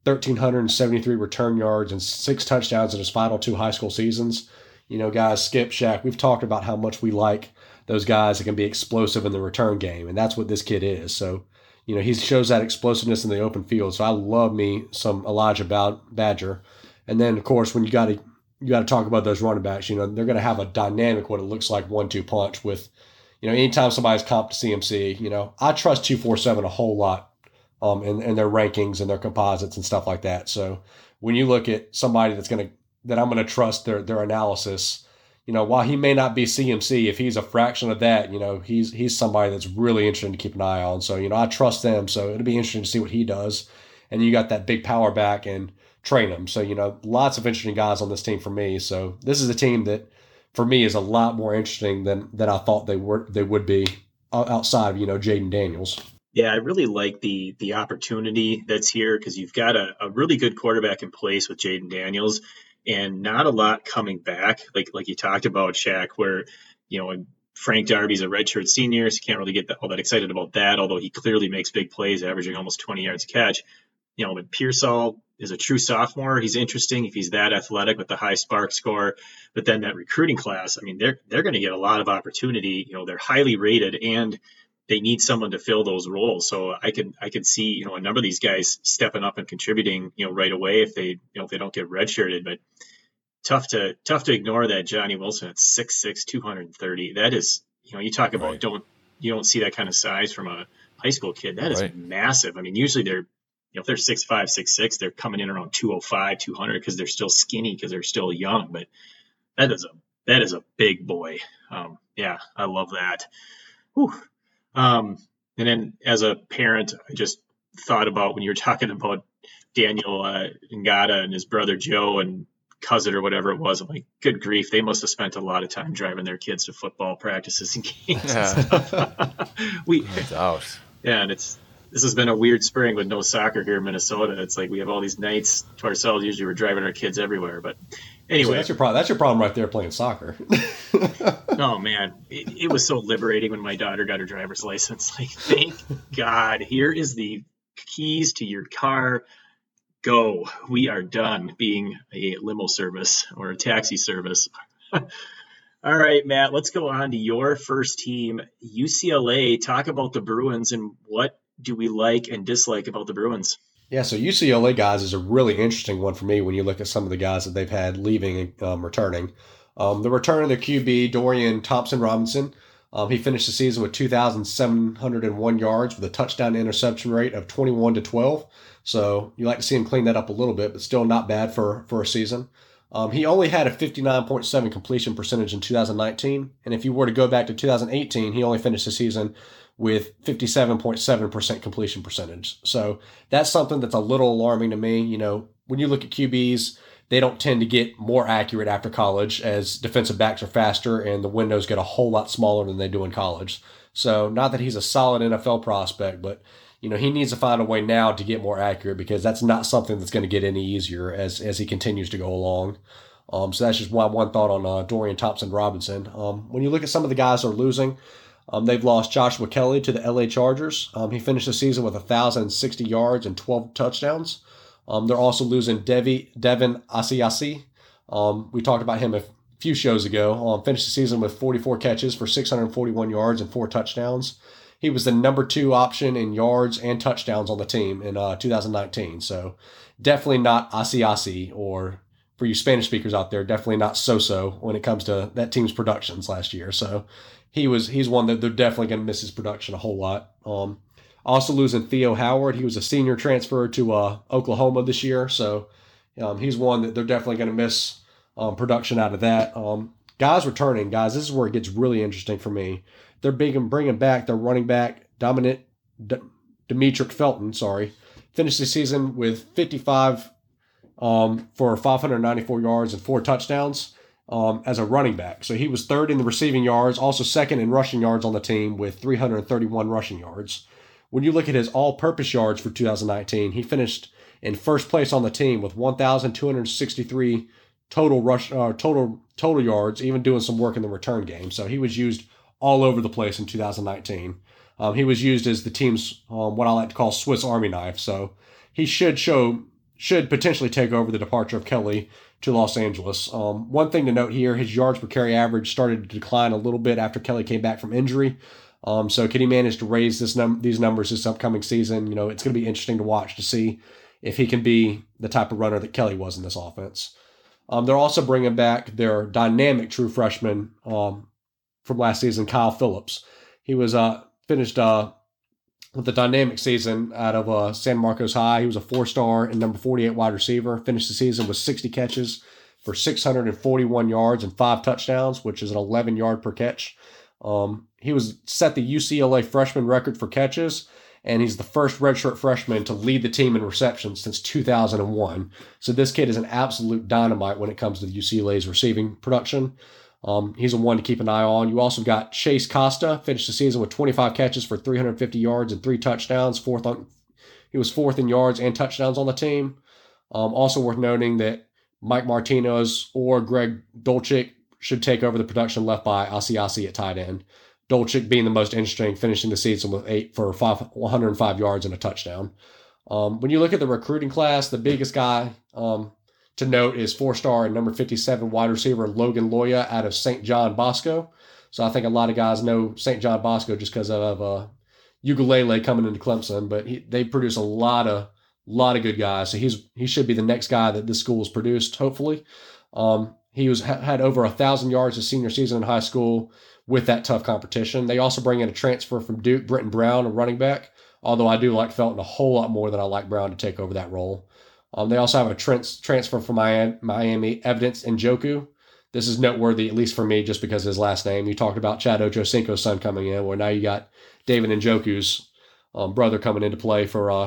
S4: one thousand three hundred seventy-three return yards and six touchdowns in his final two high school seasons. You know, guys, Skip, Shaq, we've talked about how much we like those guys that can be explosive in the return game, and that's what this kid is. So, you know, he shows that explosiveness in the open field. So I love me some Elijah Badger. And then, of course, when you got to you got to talk about those running backs, you know, they're going to have a dynamic, what it looks like one two punch with, you know, anytime somebody's comped to C M C, you know, I trust two forty-seven a whole lot um, in, in their rankings and their composites and stuff like that. So when you look at somebody that's going to, that I'm going to trust their their analysis, you know, while he may not be C M C, if he's a fraction of that, you know, he's he's somebody that's really interesting to keep an eye on. So, you know, I trust them. So it'll be interesting to see what he does. And you got that big power back and train him. So, you know, lots of interesting guys on this team for me. So this is a team that, for me, is a lot more interesting than than I thought they were they would be outside of, you know, Jaden Daniels.
S2: Yeah, I really like the the opportunity that's here because you've got a, a really good quarterback in place with Jaden Daniels and not a lot coming back. Like like you talked about, Shaq, where, you know, Frank Darby's a redshirt senior, so you can't really get all that excited about that, although he clearly makes big plays, averaging almost twenty yards a catch. You know, but Pearsall is a true sophomore. He's interesting if he's that athletic with the high spark score. But then that recruiting class, I mean, they're they're going to get a lot of opportunity. You know, they're highly rated and they need someone to fill those roles. So I could I could see, you know, a number of these guys stepping up and contributing, you know, right away if they, you know, if they don't get redshirted. But tough to tough to ignore that Johnny Wilson at six six, two thirty. That is, you know, you talk about
S3: right.
S2: don't you don't see that kind of size from a high school kid. That is
S3: right.
S2: massive. I mean, usually they're, you know, if they're six five, six six, they're coming in around two oh five, two hundred because they're still skinny because they're still young. But that is a that is a big boy. Um, yeah, I love that. Whew. Um, and then as a parent, I just thought about when you were talking about Daniel uh, Ngata and his brother Joe and cousin or whatever it was. I'm like, good grief, they must have spent a lot of time driving their kids to football practices and games
S3: Yeah.
S2: and stuff. we,
S3: It's out.
S2: yeah, and it's this has been a weird spring with no soccer here in Minnesota. It's like we have all these nights to ourselves. Usually we're driving our kids everywhere, but anyway,
S4: So that's your problem. That's your problem right there, playing soccer.
S2: oh man, it, it was so liberating when my daughter got her driver's license. Like, thank God, here is the keys to your car. Go. We are done being a limo service or a taxi service. All right, Matt, let's go on to your first team, U C L A. Talk about the Bruins and what do we like and dislike about the Bruins?
S4: Yeah, so U C L A, guys, is a really interesting one for me when you look at some of the guys that they've had leaving and um, returning. Um, the return of their Q B, Dorian Thompson-Robinson, um, he finished the season with two thousand seven hundred one yards with a touchdown interception rate of twenty-one to twelve. So you like to see him clean that up a little bit, but still not bad for, for a season. Um, he only had a fifty-nine point seven completion percentage in two thousand nineteen, and if you were to go back to two thousand eighteen, he only finished the season with fifty-seven point seven percent completion percentage. So that's something that's a little alarming to me. You know, when you look at Q Bs, they don't tend to get more accurate after college as defensive backs are faster and the windows get a whole lot smaller than they do in college. So not that he's a solid N F L prospect, but you know, he needs to find a way now to get more accurate because that's not something that's going to get any easier as, as he continues to go along. Um, so that's just one, one thought on uh, Dorian Thompson-Robinson. Um, when you look at some of the guys that are losing, um, they've lost Joshua Kelly to the L A Chargers. Um, he finished the season with one thousand sixty yards and twelve touchdowns. Um, they're also losing Devi, Devin Asiasi. Um, we talked about him a few shows ago. Um, finished the season with forty-four catches for six hundred forty-one yards and four touchdowns. He was the number two option in yards and touchdowns on the team in uh, two thousand nineteen. So definitely not Asiasi, or for you Spanish speakers out there, definitely not so-so when it comes to that team's productions last year. So he was he's one that they're definitely going to miss his production a whole lot. Um, also losing Theo Howard. He was a senior transfer to uh, Oklahoma this year. So um, he's one that they're definitely going to miss um, production out of that. Um, guys returning, guys, this is where it gets really interesting for me. They're big and bringing back their running back, Dominic D- Demetric Felton, sorry, finished the season with fifty-five um, for five hundred ninety-four yards and four touchdowns um, as a running back. So he was third in the receiving yards, also second in rushing yards on the team with three hundred thirty-one rushing yards. When you look at his all-purpose yards for two thousand nineteen, he finished in first place on the team with one thousand two hundred sixty-three total rush, uh, total total yards, even doing some work in the return game. So he was used all over the place in two thousand nineteen. Um, he was used as the team's um, what I like to call Swiss Army knife. So he should show should potentially take over the departure of Kelly to Los Angeles. Um, one thing to note here, his yards per carry average started to decline a little bit after Kelly came back from injury. Um, so can he manage to raise this num- these numbers this upcoming season? You know, it's going to be interesting to watch to see if he can be the type of runner that Kelly was in this offense. Um, they're also bringing back their dynamic true freshman um, from last season, Kyle Phillips. He was uh, finished uh, with a dynamic season out of uh, San Marcos High. He was a four-star and number forty-eight wide receiver. Finished the season with sixty catches for six hundred forty-one yards and five touchdowns, which is an eleven yard per catch. Um, he was set the U C L A freshman record for catches, and he's the first redshirt freshman to lead the team in receptions since two thousand one. So this kid is an absolute dynamite when it comes to the U C L A's receiving production. Um, he's a one to keep an eye on. You also got Chase Costa, finished the season with twenty-five catches for three hundred fifty yards and three touchdowns. Fourth on, he was fourth in yards and touchdowns on the team. Um, also worth noting that Mike Martinez or Greg Dolchik should take over the production left by Asiasi at tight end. Dolchik being the most interesting, finishing the season with eight for five, one hundred five yards and a touchdown. Um, when you look at the recruiting class, the biggest guy um, to note is four-star and number fifty-seven wide receiver Logan Loya out of Saint John Bosco. So I think a lot of guys know Saint John Bosco just because of uh, Ukulele coming into Clemson, but he, they produce a lot of lot of good guys. So he's he should be the next guy that this school has produced, hopefully. Um, he was had over a thousand yards his senior season in high school with that tough competition. They also bring in a transfer from Duke, Brenton Brown, a running back, although I do like Felton a whole lot more than I like Brown to take over that role. Um, they also have a trans- transfer from Miami, Evidence Njoku. This is noteworthy, at least for me, just because of his last name. You talked about Chad Ochocinco's son coming in, where now you got David Njoku's um, brother coming into play for uh,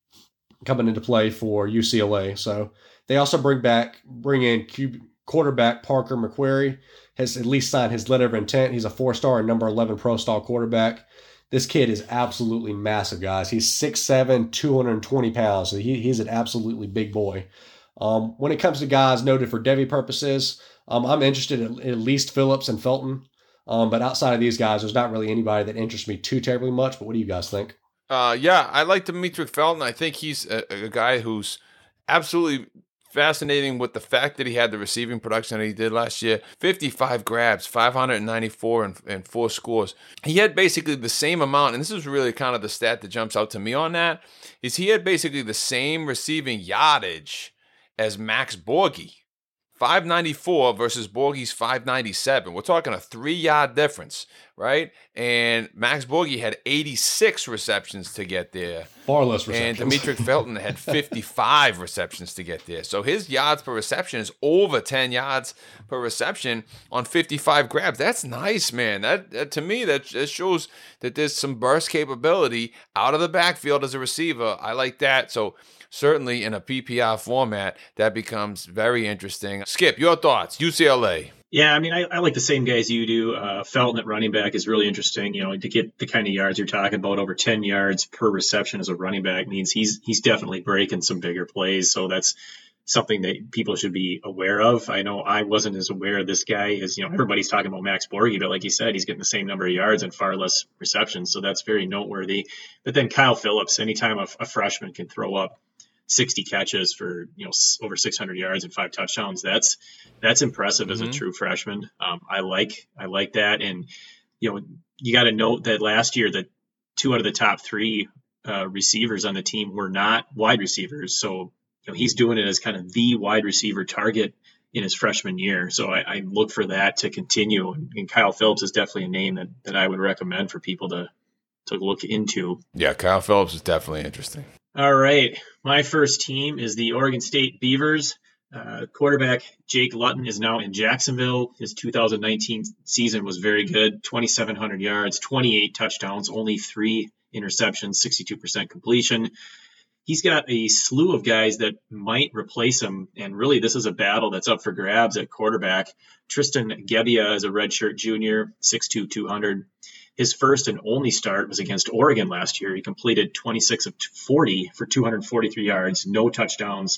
S4: coming into play for U C L A. So they also bring back bring in Q- quarterback Parker McQuarrie. Has at least signed his letter of intent. He's a four-star and number eleven pro-style quarterback. This kid is absolutely massive, guys. He's six seven, two hundred twenty pounds. So he, he's an absolutely big boy. Um, when it comes to guys noted for Devy purposes, um, I'm interested in at least Phillips and Felton. Um, but outside of these guys, there's not really anybody that interests me too terribly much. But what do you guys think?
S3: Uh, yeah, I like Demetric Felton. I think he's a, a guy who's absolutely fascinating with the fact that he had the receiving production that he did last year. fifty-five grabs, five hundred ninety-four, and, and four scores. He had basically the same amount, and this is really kind of the stat that jumps out to me on that, is he had basically the same receiving yardage as Max Borghi. five ninety-four versus Borghi's five ninety-seven. We're talking a three-yard difference, right? And Max Borghi had eighty-six receptions to get there.
S4: Far less receptions.
S3: And Demetric Felton had fifty-five receptions to get there. So his yards per reception is over ten yards per reception on fifty-five grabs. That's nice, man. That, that to me, that, that shows that there's some burst capability out of the backfield as a receiver. I like that. So certainly in a P P R format, that becomes very interesting. Skip, your thoughts? U C L A.
S2: Yeah, I mean, I, I like the same guys you do. Uh, Felton at running back is really interesting. You know, to get the kind of yards you're talking about, over ten yards per reception as a running back means he's he's definitely breaking some bigger plays. So that's something that people should be aware of. I know I wasn't as aware of this guy as, you know, everybody's talking about Max Borghi, but like you said, he's getting the same number of yards and far less receptions. So that's very noteworthy. But then Kyle Phillips, anytime a, a freshman can throw up sixty catches for, you know, over six hundred yards and five touchdowns, that's that's impressive mm-hmm. as a true freshman. Um, I like I like that, and you know, you got to note that last year that two out of the top three uh, receivers on the team were not wide receivers. So you know, he's doing it as kind of the wide receiver target in his freshman year. So I, I look for that to continue, and, and Kyle Phillips is definitely a name that that I would recommend for people to to look into.
S3: Yeah, Kyle Phillips is definitely interesting.
S2: All right. My first team is the Oregon State Beavers. Uh, quarterback Jake Luton is now in Jacksonville. His two thousand nineteen season was very good. twenty-seven hundred yards, twenty-eight touchdowns, only three interceptions, sixty-two percent completion. He's got a slew of guys that might replace him, and really this is a battle that's up for grabs at quarterback. Tristan Gebbia is a redshirt junior, six two, two hundred. His first and only start was against Oregon last year. He completed twenty-six of forty for two hundred forty-three yards, no touchdowns,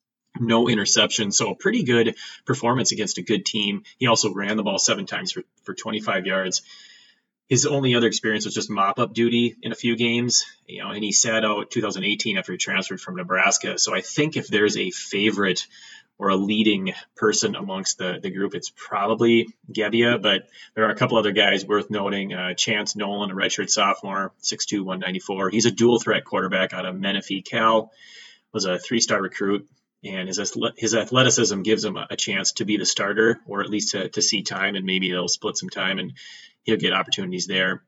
S2: no interceptions. So a pretty good performance against a good team. He also ran the ball seven times for, for twenty-five yards. his only other experience was just mop-up duty in a few games, you know, and he sat out two thousand eighteen after he transferred from Nebraska. So I think if there's a favorite or a leading person amongst the, the group, it's probably Gebbia, but there are a couple other guys worth noting. Uh, Chance Nolan, a redshirt sophomore, six two, one ninety-four. He's a dual-threat quarterback out of Menifee. Cal, was a three-star recruit, and his his athleticism gives him a chance to be the starter, or at least to, to see time, and maybe they'll split some time, and he'll get opportunities there.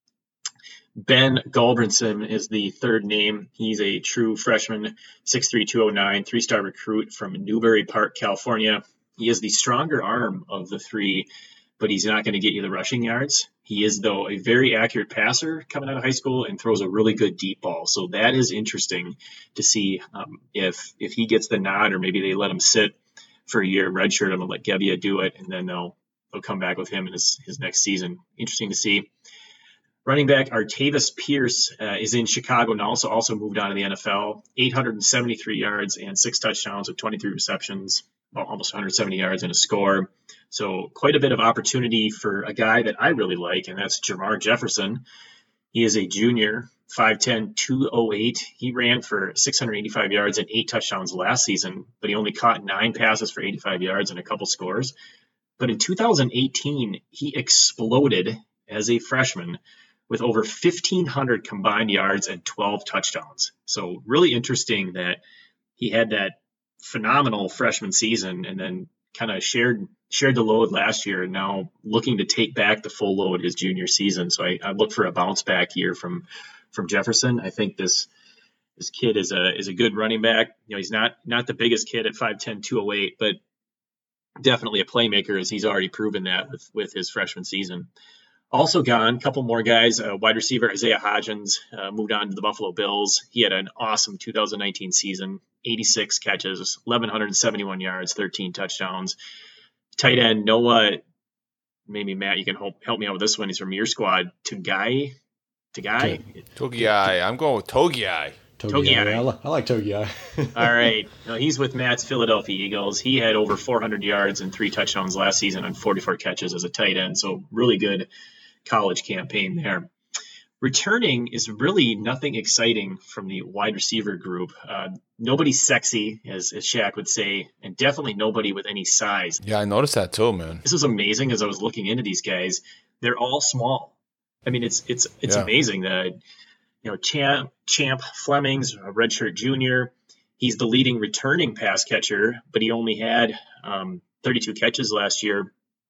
S2: Ben Galbranson is the third name. He's a true freshman, six three, two oh nine, three-star recruit from Newbury Park, California. He is the stronger arm of the three, but he's not going to get you the rushing yards. He is, though, a very accurate passer coming out of high school and throws a really good deep ball. So that is interesting to see um, if if he gets the nod, or maybe they let him sit for a year, redshirt him and let Gebbia do it, and then they'll they'll come back with him in his, his next season. Interesting to see. Running back Artavis Pierce uh, is in Chicago now, also also moved on to the N F L. eight hundred seventy-three yards and six touchdowns with twenty-three receptions, well, almost one hundred seventy yards and a score. So quite a bit of opportunity for a guy that I really like, and that's Jermar Jefferson. He is a junior, five ten, two oh eight. He ran for six hundred eighty-five yards and eight touchdowns last season, but he only caught nine passes for eighty-five yards and a couple scores. But in two thousand eighteen, he exploded as a freshman with over fifteen hundred combined yards and twelve touchdowns. So really interesting that he had that phenomenal freshman season and then kind of shared shared the load last year, and now looking to take back the full load his junior season. So I, I look for a bounce back year from from Jefferson. I think this this kid is a is a good running back. You know, he's not not the biggest kid at five ten, two oh eight, but definitely a playmaker, as he's already proven that with with his freshman season. Also gone, a couple more guys. Uh, wide receiver Isaiah Hodgins uh, moved on to the Buffalo Bills. He had an awesome two thousand nineteen season, eighty-six catches, eleven seventy-one yards, thirteen touchdowns. Tight end Noah, maybe Matt, you can help, help me out with this one. He's from your squad. Togai? Togai?
S3: Togiai. I'm going with Togiai.
S4: Togiai. I, li- I like Togiai.
S2: All right. No, he's with Matt's Philadelphia Eagles. He had over four hundred yards and three touchdowns last season on forty-four catches as a tight end. So really good college campaign there. Returning is really nothing exciting from the wide receiver group. Uh, nobody sexy, as, as Shaq would say, and definitely nobody with any size.
S3: Yeah, I noticed that too, man.
S2: This was amazing as I was looking into these guys. They're all small. I mean, it's it's it's
S3: yeah.
S2: amazing that, you know, Champ, Champ Fleming's a redshirt junior. He's the leading returning pass catcher, but he only had um, thirty-two catches last year.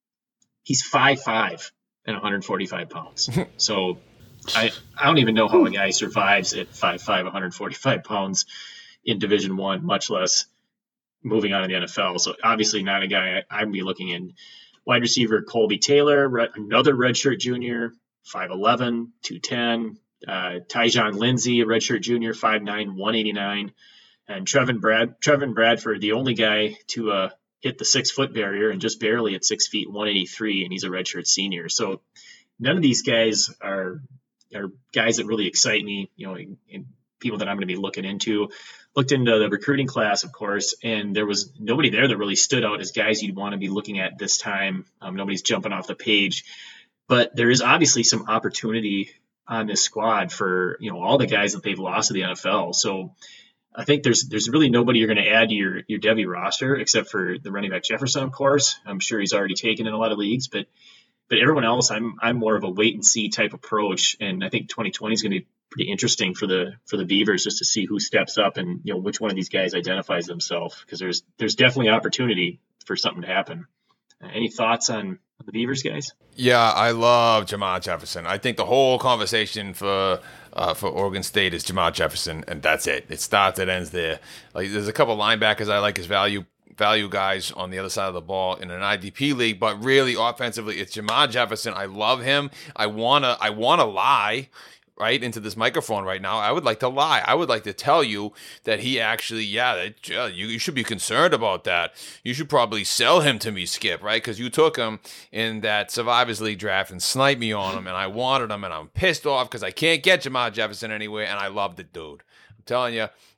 S2: He's five five and one hundred forty-five pounds. So I, I don't even know how a guy survives at five five, one hundred forty-five pounds in Division One, much less moving on to the N F L. So obviously not a guy I, I'd be looking in. Wide receiver Colby Taylor, red, another redshirt junior, five eleven, two ten. Uh, Tyjon Lindsey, a redshirt junior, five nine, one eighty-nine. And Trevin Brad, Trevin Bradford, the only guy to uh, hit the six-foot barrier and just barely at six feet, one eighty-three, and he's a redshirt senior. So none of these guys are are guys that really excite me, you know, and, and people that I'm going to be looking into. Looked into the recruiting class, of course, and there was nobody there that really stood out as guys you'd want to be looking at this time. Um, nobody's jumping off the page. But there is obviously some opportunity on this squad for, you know, all the guys that they've lost to the N F L. So I think there's there's really nobody you're going to add to your your Devy roster except for the running back Jefferson, of course. I'm sure he's already taken in a lot of leagues, but but everyone else, I'm I'm more of a wait and see type approach, and I think twenty twenty is going to be pretty interesting for the for the Beavers just to see who steps up and, you know, which one of these guys identifies themselves, because there's there's definitely opportunity for something to happen. Uh, any thoughts on the Beavers, guys?
S3: Yeah, I love Jermar Jefferson. I think the whole conversation for uh, for Oregon State is Jermar Jefferson, and that's it. It starts, it ends there. Like, there's a couple linebackers I like as value value guys on the other side of the ball in an I D P league, but really offensively, it's Jermar Jefferson. I love him. I wanna I wanna lie right into this microphone right now. I would like to lie. I would like to tell you that he actually, yeah, that, yeah you, you should be concerned about that. You should probably sell him to me, Skip, right? Because you took him in that Survivors League draft and sniped me on him, and I wanted him, and I'm pissed off because I can't get Jermar Jefferson anywhere, and I love the dude. I'm telling you,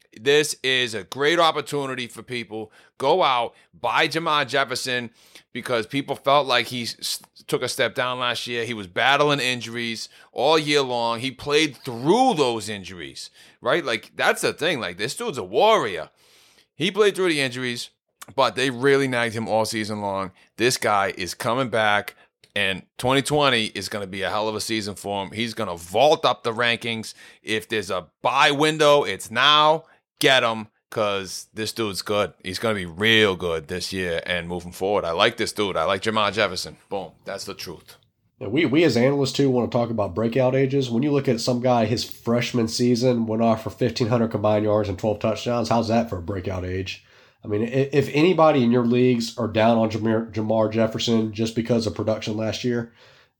S3: This is a great opportunity for people. Go out, buy Jermar Jefferson, because people felt like he s- took a step down last year. He was battling injuries all year long. He played through those injuries, right? Like, that's the thing. Like, this dude's a warrior. He played through the injuries, but they really nagged him all season long. This guy is coming back. And twenty twenty is going to be a hell of a season for him. He's going to vault up the rankings. If there's a buy window, it's now. Get him, because this dude's good. He's going to be real good this year and moving forward. I like this dude. I like Jermar Jefferson. Boom. That's the truth.
S4: Yeah, we, we as analysts, too, want to talk about breakout ages. When you look at some guy, his freshman season went off for fifteen hundred combined yards and twelve touchdowns. How's that for a breakout age? I mean, if anybody in your leagues are down on Jermar, Jermar Jefferson just because of production last year,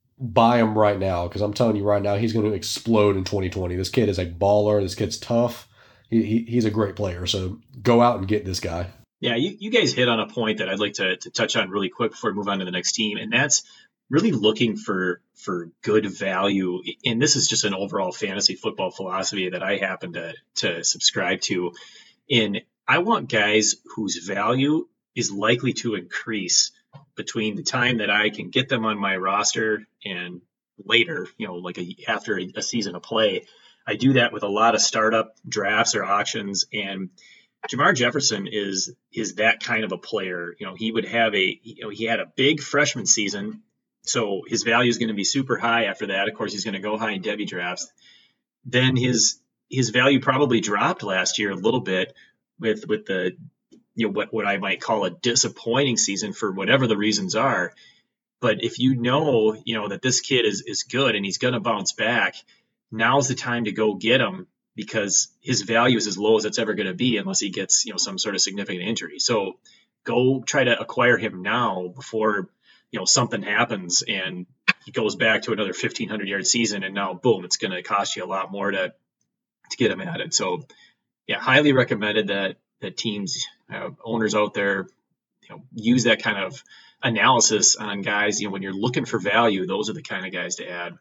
S4: buy him right now, because I'm telling you right now, he's going to explode in twenty twenty. This kid is a baller. This kid's tough. He, he He's a great player, so go out and get this guy.
S2: Yeah, you, you guys hit on a point that I'd like to, to touch on really quick before we move on to the next team, and that's really looking for for good value. And this is just an overall fantasy football philosophy that I happen to to subscribe to. In I want guys whose value is likely to increase between the time that I can get them on my roster and later, you know, like a, after a, a season of play. I do that with a lot of startup drafts or auctions, and Jermar Jefferson is is that kind of a player. You know, he would have a, you know, he had a big freshman season, so his value is going to be super high after that. Of course, he's going to go high in Devy drafts. Then his his value probably dropped last year a little bit with with the, you know, what what I might call a disappointing season for whatever the reasons are. But if you know, you know, that this kid is is good and he's going to bounce back, now's the time to go get him, because his value is as low as it's ever going to be unless he gets, you know, some sort of significant injury. So go try to acquire him now before, you know, something happens and he goes back to another fifteen hundred yard season, and now boom, it's going to cost you a lot more to to get him added. So yeah, highly recommended that that teams, uh, owners out there, you know, use that kind of analysis on guys. You know, when you're looking for value, those are the kind of guys to add.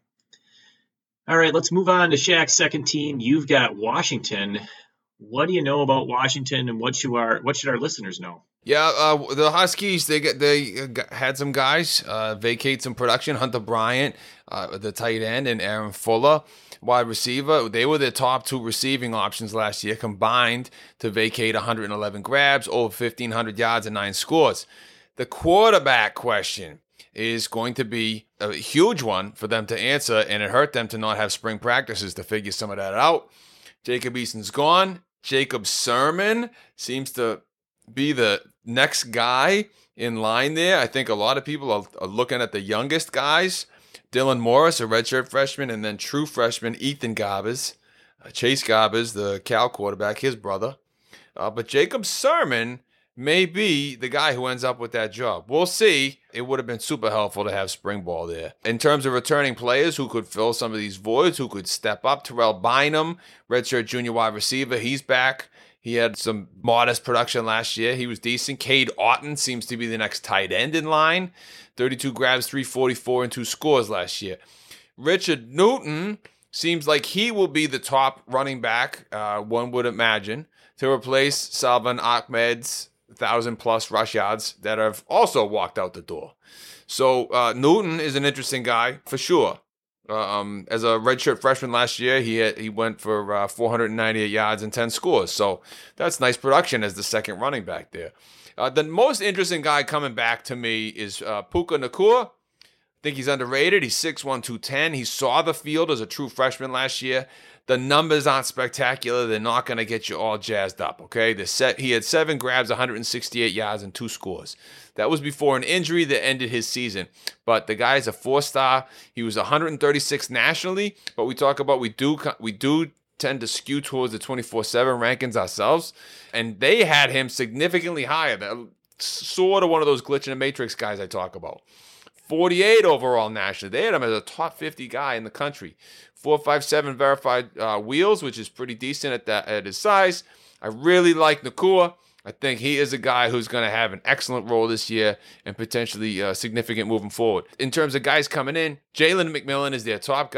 S2: All right, let's move on to Shaq's second team. You've got Washington. What do you know about Washington, and what should our what should our listeners know?
S3: Yeah, uh, the Huskies, they get they had some guys uh, vacate some production. Hunter Bryant, uh, the tight end, and Aaron Fuller, wide receiver. They were the top two receiving options last year, combined to vacate one hundred eleven grabs, over fifteen hundred yards, and nine scores. The quarterback question is going to be a huge one for them to answer, and it hurt them to not have spring practices to figure some of that out. Jacob Eason's gone. Jacob Sermon seems to be the next guy in line there. I think a lot of people are, are looking at the youngest guys. Dylan Morris, a redshirt freshman, and then true freshman Ethan Garbers. Uh, Chase Garbers, the Cal quarterback, his brother. Uh, but Jacob Sermon may be the guy who ends up with that job. We'll see. It would have been super helpful to have spring ball there. In terms of returning players who could fill some of these voids, who could step up, Terrell Bynum, redshirt junior wide receiver, he's back. He had some modest production last year. He was decent. Cade Otton seems to be the next tight end in line. thirty-two grabs, three forty-four, and two scores last year. Richard Newton seems like he will be the top running back, uh, one would imagine, to replace Salvon Ahmed's thousand plus rush yards that have also walked out the door. So uh, Newton is an interesting guy for sure. Um, as a redshirt freshman last year, he had, he went for uh, four hundred ninety-eight yards and ten scores. So that's nice production as the second running back there. Uh, the most interesting guy coming back to me is uh, Puka Nacua. I think he's underrated. He's six one, two ten. He saw the field as a true freshman last year. The numbers aren't spectacular. They're not going to get you all jazzed up, okay? The set, he had seven grabs, one hundred sixty-eight yards, and two scores. That was before an injury that ended his season. But the guy is a four-star. He was one hundred thirty-sixth nationally. But we talk about we do we do tend to skew towards the twenty-four seven rankings ourselves. And they had him significantly higher. That, sort of one of those glitch in the matrix guys I talk about. forty-eight overall nationally. They had him as a top fifty guy in the country. four five seven verified uh, wheels, which is pretty decent at that at his size. I really like Nacua. I think he is a guy who's going to have an excellent role this year and potentially uh, significant moving forward. In terms of guys coming in, Jalen McMillan is their top guy.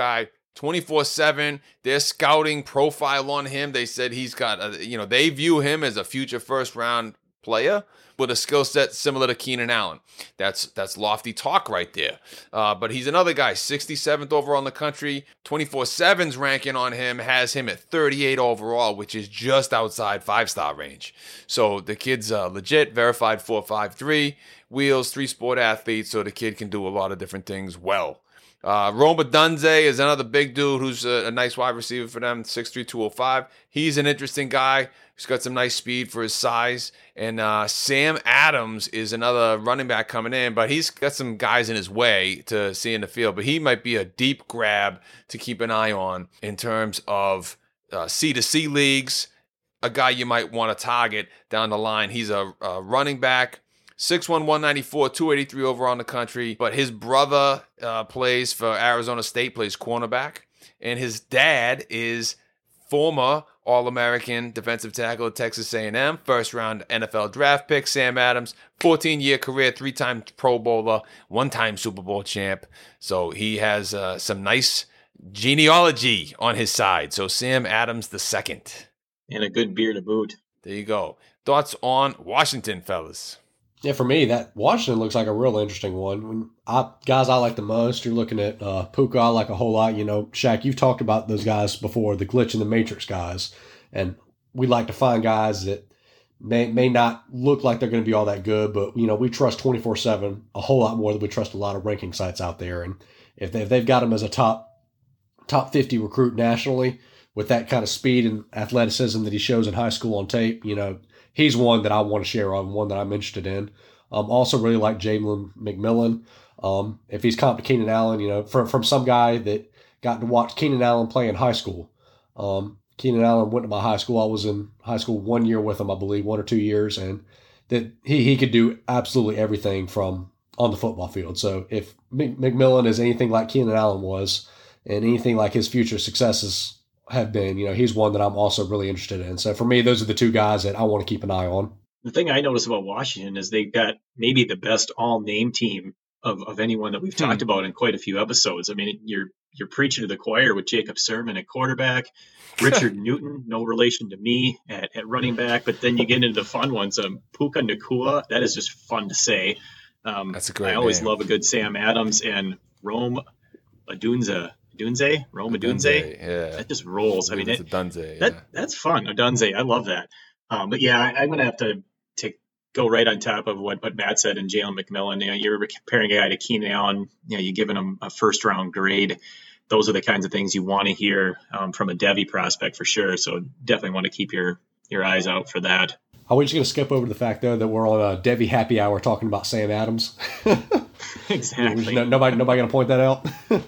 S3: twenty-four seven, their scouting profile on him, they said he's got, a, you know, they view him as a future first round player with a skill set similar to Keenan Allen. That's that's lofty talk right there. Uh, but he's another guy, sixty-seventh overall in the country. twenty-four seven's ranking on him has him at thirty-eight overall, which is just outside five-star range. So the kid's uh, legit, verified four five three, wheels, three-sport athlete, so the kid can do a lot of different things well. Uh, Rome Odunze is another big dude who's a, a nice wide receiver for them, six three, two oh five. He's an interesting guy. He's got some nice speed for his size. And uh, Sam Adams is another running back coming in, but he's got some guys in his way to see in the field. But he might be a deep grab to keep an eye on in terms of uh, C to C leagues, a guy you might want to target down the line. He's a, a running back. six one, one ninety-four, two eighty-three overall in the country. But his brother uh, plays for Arizona State, plays cornerback. And his dad is former All-American defensive tackle at Texas A and M, first-round N F L draft pick, Sam Adams, fourteen-year career, three-time Pro Bowler, one-time Super Bowl champ. So he has uh, some nice genealogy on his side. So Sam Adams the second.
S2: And a good beer to boot.
S3: There you go. Thoughts on Washington, fellas?
S4: Yeah, for me, that Washington looks like a real interesting one. When I, guys I like the most, you're looking at uh, Puka, I like a whole lot. You know, Shaq, you've talked about those guys before, the glitch in the matrix guys. And we like to find guys that may may not look like they're going to be all that good, but, you know, we trust twenty-four seven a whole lot more than we trust a lot of ranking sites out there. And if, they, if they've got him as a top top fifty recruit nationally with that kind of speed and athleticism that he shows in high school on tape, you know, he's one that I want to share on, one that I'm interested in. Um, also really like Jalen McMillan. Um, if he's comp to Keenan Allen, you know, from, from some guy that got to watch Keenan Allen play in high school. Um, Keenan Allen went to my high school. I was in high school one year with him, I believe, one or two years. And that he, he could do absolutely everything from on the football field. So if McMillan is anything like Keenan Allen was and anything like his future successes have been, you know, he's one that I'm also really interested in. So for me, those are the two guys that I want to keep an eye on.
S2: The thing I notice about Washington is they've got maybe the best all-name team of, of anyone that we've hmm. talked about in quite a few episodes. I mean, you're you're preaching to the choir with Jacob Sermon at quarterback, Richard Newton, no relation to me, at, at running back. But then you get into the fun ones. Um, Puka Nacua, that is just fun to say. Um,
S3: That's a great
S2: I always
S3: name.
S2: love a good Sam Adams and Rome Odunze. Odunze? Rome Odunze?
S3: Yeah.
S2: That just rolls. I, I mean,
S3: it's
S2: it,
S3: Odunze,
S2: that,
S3: yeah.
S2: that's fun. Odunze, I love that. Um, but yeah, I, I'm going to have to to go right on top of what, what Matt said and Jalen McMillan. You know, you're comparing a guy to Keenan Allen. You know, you're giving him a first round grade. Those are the kinds of things you want to hear um, from a Devy prospect for sure. So definitely want to keep your your eyes out for that.
S4: Are we just going to skip over the fact though that we're on a Devy happy hour talking about Sam Adams?
S2: Exactly.
S4: No, nobody, nobody going to point that out.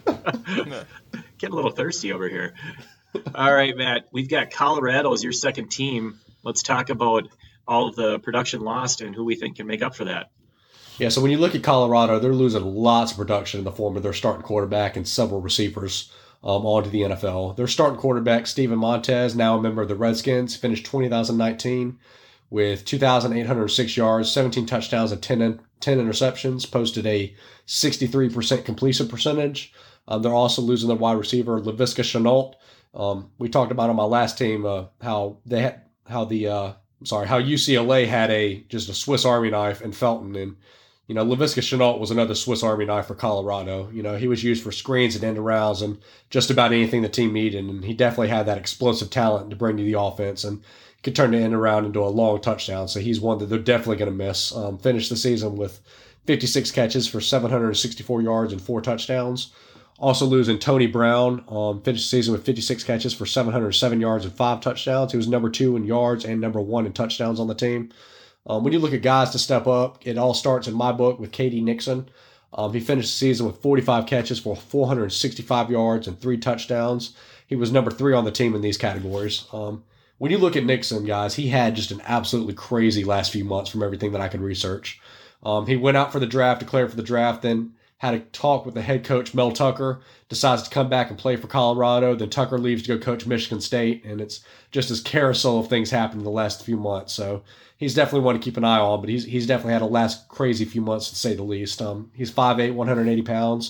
S2: Getting a little thirsty over here. All right, Matt. We've got Colorado as your second team. Let's talk about all of the production lost and who we think can make up for that.
S4: Yeah, so when you look at Colorado, they're losing lots of production in the form of their starting quarterback and several receivers um, onto the N F L. Their starting quarterback, Steven Montez, now a member of the Redskins, finished twenty thousand nineteen with two thousand eight hundred six yards, seventeen touchdowns, and ten, ten interceptions, posted a sixty-three percent completion percentage. Um, they're also losing their wide receiver, Laviska Shenault. Um, we talked about on my last team uh, how they had, how the uh, sorry how U C L A had a just a Swiss Army knife in Felton, and you know Laviska Shenault was another Swiss Army knife for Colorado. You know he was used for screens and end arounds and just about anything the team needed, and he definitely had that explosive talent to bring to the offense and could turn the end around into a long touchdown. So he's one that they're definitely going to miss. Um, finished the season with fifty-six catches for seven hundred sixty-four yards and four touchdowns. Also losing Tony Brown, um, finished the season with fifty-six catches for seven hundred seven yards and five touchdowns. He was number two in yards and number one in touchdowns on the team. Um, when you look at guys to step up, it all starts in my book with K D Nixon. Um, he finished the season with forty-five catches for four hundred sixty-five yards and three touchdowns. He was number three on the team in these categories. Um, when you look at Nixon, guys, he had just an absolutely crazy last few months from everything that I could research. Um, he went out for the draft, declared for the draft, then had a talk with the head coach, Mel Tucker, decides to come back and play for Colorado. Then Tucker leaves to go coach Michigan State, and it's just this carousel of things happened in the last few months. So he's definitely one to keep an eye on, but he's he's definitely had a last crazy few months, to say the least. Um, he's five eight, one hundred eighty pounds,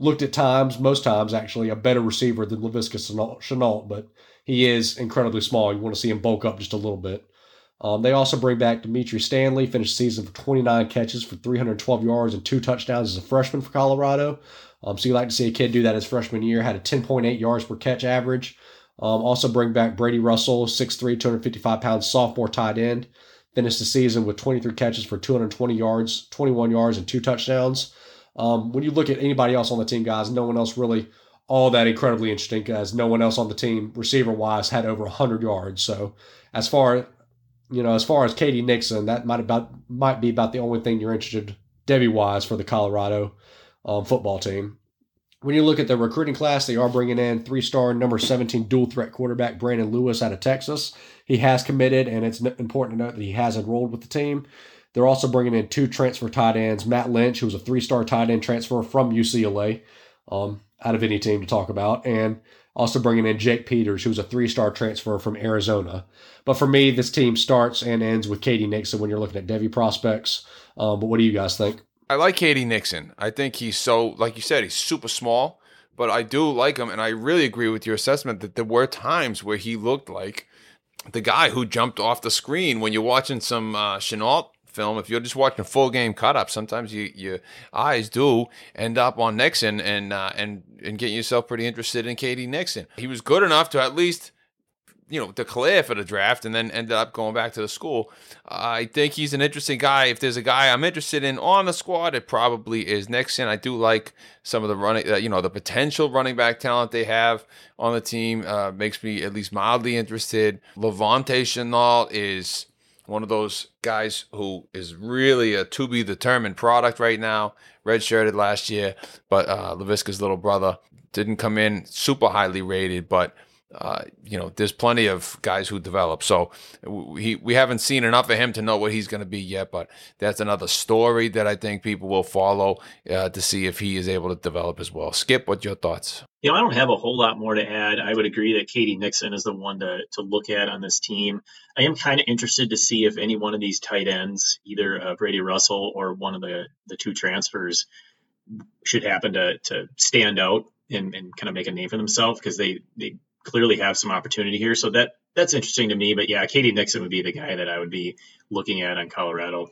S4: looked at times, most times actually, a better receiver than Laviska Shenault, but he is incredibly small. You want to see him bulk up just a little bit. Um, they also bring back Dimitri Stanley, finished the season for twenty-nine catches for three hundred twelve yards and two touchdowns as a freshman for Colorado. Um, so you like to see a kid do that his freshman year, had a ten point eight yards per catch average. Um, also bring back Brady Russell, six three, two hundred fifty-five pounds, sophomore tight end. Finished the season with twenty-three catches for two hundred twenty yards, twenty-one yards, and two touchdowns. Um, when you look at anybody else on the team, guys, no one else really all that incredibly interesting, guys. No one else on the team, receiver-wise, had over one hundred yards. So as far you know, as far as K D Nixon, that might about might be about the only thing you're interested Devy-wise for the Colorado um, football team. When you look at the recruiting class, they are bringing in three-star number seventeen dual-threat quarterback Brandon Lewis out of Texas. He has committed, and it's important to note that he has enrolled with the team. They're also bringing in two transfer tight ends, Matt Lynch, who was a three-star tight end transfer from U C L A, um, out of any team to talk about, and also bringing in Jake Peters, who was a three-star transfer from Arizona. But for me, this team starts and ends with K D Nixon when you're looking at Devy prospects. Um, but what do you guys think?
S3: I like K D Nixon. I think he's so, like you said, he's super small, but I do like him, and I really agree with your assessment that there were times where he looked like the guy who jumped off the screen when you're watching some uh, Shenault film. If you're just watching a full game cut up, sometimes you, your eyes do end up on Nixon and uh, and and getting yourself pretty interested in K D Nixon. He was good enough to at least, you know, declare for the draft and then ended up going back to the school. I think he's an interesting guy. If there's a guy I'm interested in on the squad, it probably is Nixon. I do like some of the running, uh, you know, the potential running back talent they have on the team. Uh, makes me at least mildly interested. Levante Shenault is one of those guys who is really a to-be-determined product right now. Redshirted last year, but uh, Laviska's little brother didn't come in super highly rated, but Uh, you know, there's plenty of guys who develop. So we we haven't seen enough of him to know what he's going to be yet, but that's another story that I think people will follow uh, to see if he is able to develop as well. Skip, what's your thoughts?
S2: You know, I don't have a whole lot more to add. I would agree that K D Nixon is the one to, to look at on this team. I am kind of interested to see if any one of these tight ends, either uh, Brady Russell or one of the, the two transfers, should happen to to stand out and, and kind of make a name for themselves, because they, they clearly have some opportunity here. So that that's interesting to me. But yeah, K D Nixon would be the guy that I would be looking at on Colorado.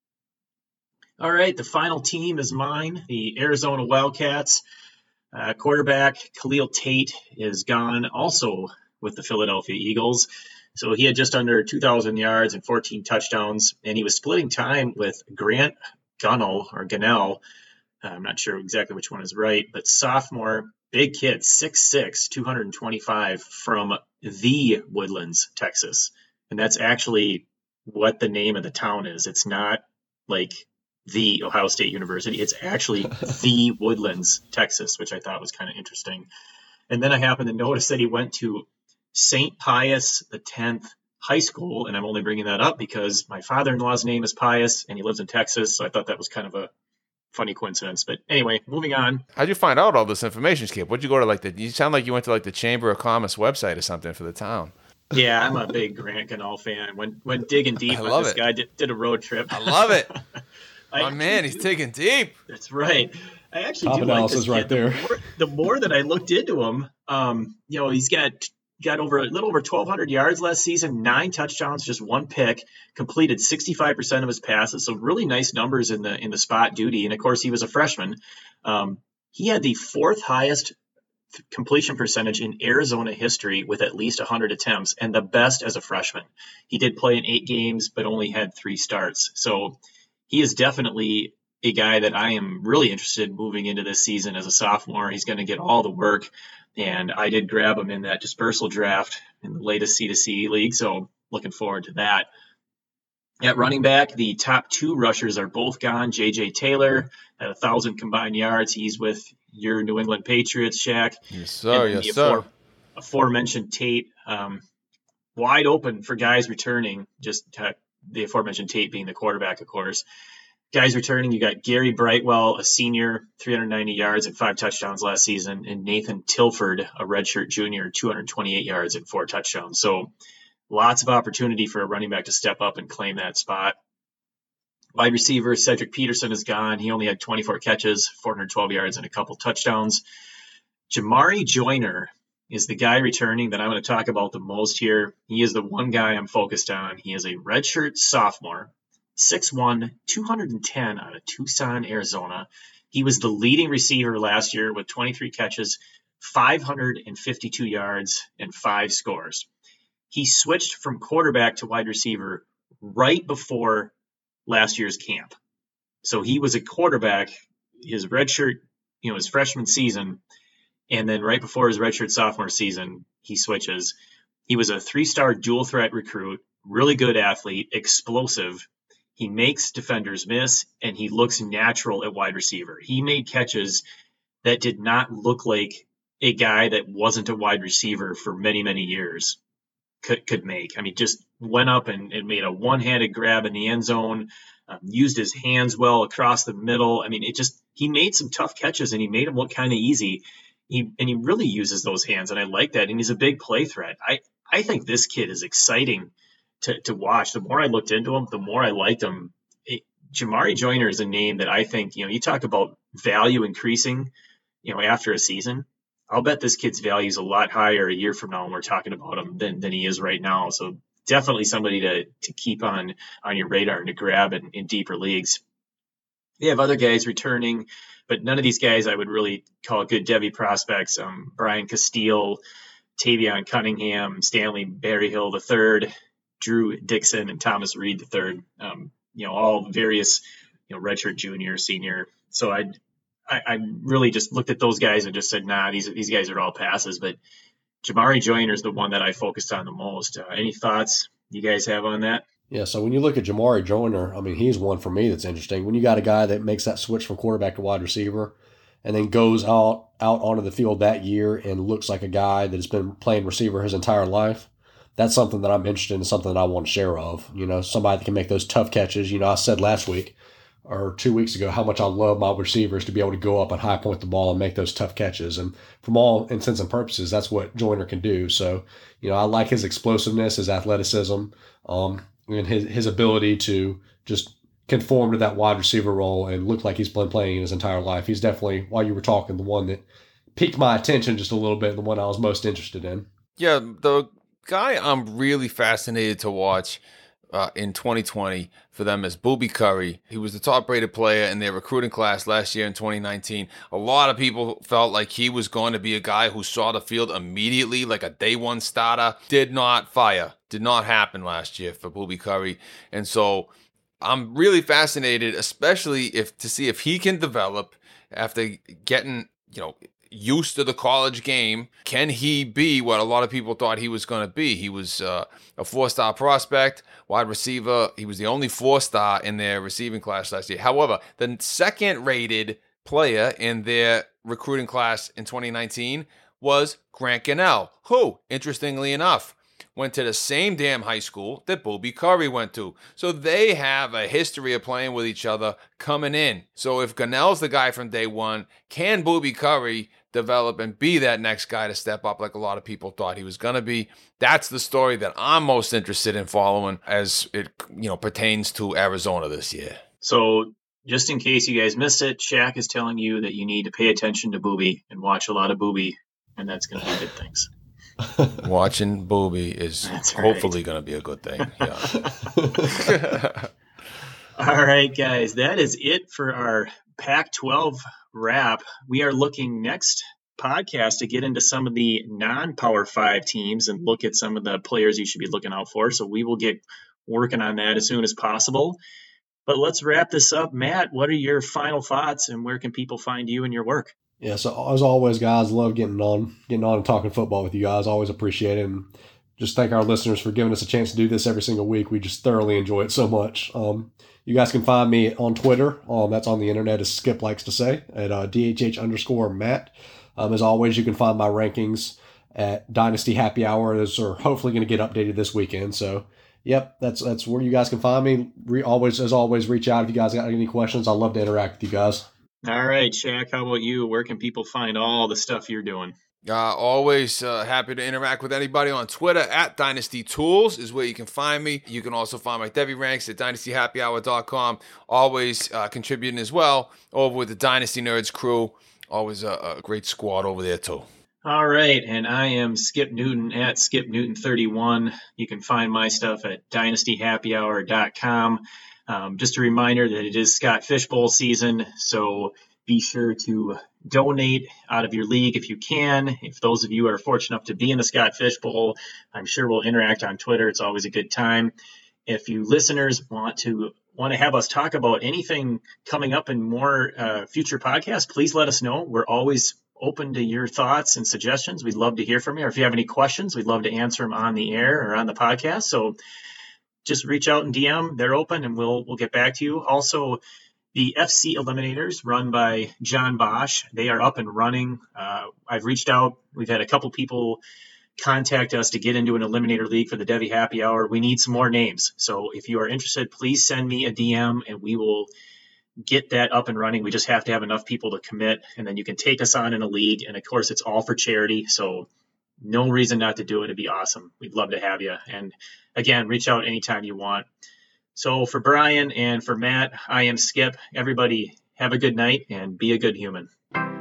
S2: All right, the final team is mine, the Arizona Wildcats. Uh, quarterback Khalil Tate is gone, also with the Philadelphia Eagles. So he had just under two thousand yards and fourteen touchdowns, and he was splitting time with Grant Gunnell or Gunnell. I'm not sure exactly which one is right, but sophomore, big kid, six six, two hundred twenty-five, from the Woodlands, Texas. And that's actually what the name of the town is. It's not like the Ohio State University. It's actually the Woodlands, Texas, which I thought was kind of interesting. And then I happened to notice that he went to Saint Pius X High School. And I'm only bringing that up because my father-in-law's name is Pius and he lives in Texas. So I thought that was kind of a funny coincidence. But anyway, moving on.
S3: How'd you find out all this information, Skip? What'd you go to, like, the, you sound like you went to like the Chamber of Commerce website or something for the town.
S2: Yeah, I'm a big Grant Gunnell fan. Went went digging deep.
S3: I
S2: with
S3: love
S2: this
S3: it.
S2: guy. Did, did a road trip.
S3: I love it.
S2: I
S3: My man, he's taking deep.
S2: That's right. I actually
S4: Top
S2: do like
S4: analysis
S2: this
S4: right
S2: kid.
S4: there.
S2: The more, the more that I looked into him, um, you know, he's got got over a little over twelve hundred yards last season, nine touchdowns, just one pick, completed sixty-five percent of his passes. So really nice numbers in the in the spot duty. And of course, he was a freshman. Um, he had the fourth highest completion percentage in Arizona history with at least one hundred attempts, and the best as a freshman. He did play in eight games, but only had three starts. So he is definitely a guy that I am really interested in moving into this season as a sophomore. He's going to get all the work, and I did grab him in that dispersal draft in the latest C to C league, so looking forward to that. At running back, the top two rushers are both gone. J J Taylor at one thousand combined yards. He's with your New England Patriots, Shaq.
S3: Yes, sir.
S2: And
S3: Yes,
S2: the
S3: sir.
S2: afore, aforementioned Tate, um, wide open for guys returning, just uh, the aforementioned Tate being the quarterback, of course. Guys returning, you got Gary Brightwell, a senior, three hundred ninety yards and five touchdowns last season, and Nathan Tilford, a redshirt junior, two hundred twenty-eight yards and four touchdowns. So lots of opportunity for a running back to step up and claim that spot. Wide receiver Cedric Peterson is gone. He only had twenty-four catches, four hundred twelve yards, and a couple touchdowns. Jamarye Joyner is the guy returning that I'm going to talk about the most here. He is the one guy I'm focused on. He is a redshirt sophomore, six one, two hundred ten out of Tucson, Arizona. He was the leading receiver last year with twenty-three catches, five hundred fifty-two yards, and five scores. He switched from quarterback to wide receiver right before last year's camp. So he was a quarterback, his redshirt, you know, his freshman season, and then right before his redshirt sophomore season, he switches. He was a three-star dual threat recruit, really good athlete, explosive. He makes defenders miss, and he looks natural at wide receiver. He made catches that did not look like a guy that wasn't a wide receiver for many, many years could could make. I mean, just went up and, and made a one-handed grab in the end zone, um, used his hands well across the middle. I mean, it just, he made some tough catches, and he made them look kind of easy. He, and he really uses those hands, and I like that. And he's a big play threat. I, I think this kid is exciting to, to watch. The more I looked into him, the more I liked him. It, Jamarye Joyner is a name that I think, you know, you talk about value increasing, you know, after a season. I'll bet this kid's value is a lot higher a year from now when we're talking about him than, than he is right now. So definitely somebody to, to keep on, on your radar and to grab in, in deeper leagues. They have other guys returning, but none of these guys I would really call good Devy prospects. Um, Brian Castile, Tavion Cunningham, Stanley Berryhill the third, Drew Dixon, and Thomas Reed the third. Um, you know, all various, you know, redshirt junior, senior. So I, I, I really just looked at those guys and just said, nah, these these guys are all passes. But Jamarye Joyner is the one that I focused on the most. Uh, any thoughts you guys have on that?
S4: Yeah, so when you look at Jamarye Joyner, I mean, he's one for me that's interesting. When you got a guy that makes that switch from quarterback to wide receiver and then goes out, out onto the field that year and looks like a guy that has been playing receiver his entire life, that's something that I'm interested in, something that I want to share of. You know, somebody that can make those tough catches. You know, I said last week or two weeks ago how much I love my receivers to be able to go up and high point the ball and make those tough catches. And from all intents and purposes, that's what Joyner can do. So, you know, I like his explosiveness, his athleticism, um, and his, his ability to just conform to that wide receiver role and look like he's been playing his entire life. He's definitely, while you were talking, the one that piqued my attention just a little bit, the one I was most interested in.
S3: Yeah, the guy I'm really fascinated to watch uh, in twenty twenty for them is Booby Curry. He was the top-rated player in their recruiting class last year in twenty nineteen. A lot of people felt like he was going to be a guy who saw the field immediately, like a day one starter. Did not fire. Did not happen last year for Booby Curry. And so I'm really fascinated, especially if to see if he can develop after getting, you know, used to the college game. Can he be what a lot of people thought he was going to be? He was uh, a four-star prospect, wide receiver. He was the only four-star in their receiving class last year. However, the second-rated player in their recruiting class in twenty nineteen was Grant Gunnell, who, interestingly enough, went to the same damn high school that Booby Curry went to. So they have a history of playing with each other coming in. So if Gunnell's the guy from day one, can Booby Curry develop and be that next guy to step up like a lot of people thought he was going to be? That's the story that I'm most interested in following as it, you know, pertains to Arizona this year.
S2: So just in case you guys missed it, Shaq is telling you that you need to pay attention to Booby and watch a lot of Booby, and that's going to be good things.
S3: Watching Booby is
S2: That's
S3: hopefully
S2: right.
S3: going to be a good thing. Yeah.
S2: All right, guys, that is it for our Pac twelve wrap. We are looking next podcast to get into some of the non-Power five teams and look at some of the players you should be looking out for. So we will get working on that as soon as possible. But let's wrap this up. Matt, what are your final thoughts and where can people find you and your work?
S4: Yeah, so as always, guys, love getting on, getting on and talking football with you guys. Always appreciate it. And just thank our listeners for giving us a chance to do this every single week. We just thoroughly enjoy it so much. Um, you guys can find me on Twitter. Um, that's on the internet, as Skip likes to say, at uh, D H H underscore Matt. Um, as always, you can find my rankings at Dynasty Happy Hour. Those are hopefully going to get updated this weekend. So, yep, that's that's where you guys can find me. Re- always, as always, reach out if you guys got any questions. I'd love to interact with you guys.
S2: All right, Shaq, how about you? Where can people find all the stuff you're doing?
S3: Uh, always uh, happy to interact with anybody on Twitter. At Dynasty Tools is where you can find me. You can also find my Devy Ranks at dynasty happy hour dot com. Always uh, contributing as well over with the Dynasty Nerds crew. Always a, a great squad over there too.
S2: All right, and I am Skip Newton at Skip Newton thirty-one. You can find my stuff at dynasty happy hour dot com. Um, just a reminder that it is Scott Fish Bowl season, so be sure to donate out of your league if you can. If those of you are fortunate enough to be in the Scott Fish Bowl, I'm sure we'll interact on Twitter. It's always a good time. If you listeners want to want to have us talk about anything coming up in more uh, future podcasts, please let us know. We're always open to your thoughts and suggestions. We'd love to hear from you. Or if you have any questions, we'd love to answer them on the air or on the podcast. So just reach out and D M. They're open, and we'll we'll get back to you. Also, the F C Eliminators, run by John Bosch, they are up and running. Uh, I've reached out. We've had a couple people contact us to get into an Eliminator League for the Devy Happy Hour. We need some more names. So if you are interested, please send me a D M, and we will get that up and running. We just have to have enough people to commit, and then you can take us on in a league. And, of course, it's all for charity, so no reason not to do it. It'd be awesome. We'd love to have you. And, again, reach out anytime you want. So for Brian and for Matt, I am Skip. Everybody have a good night and be a good human.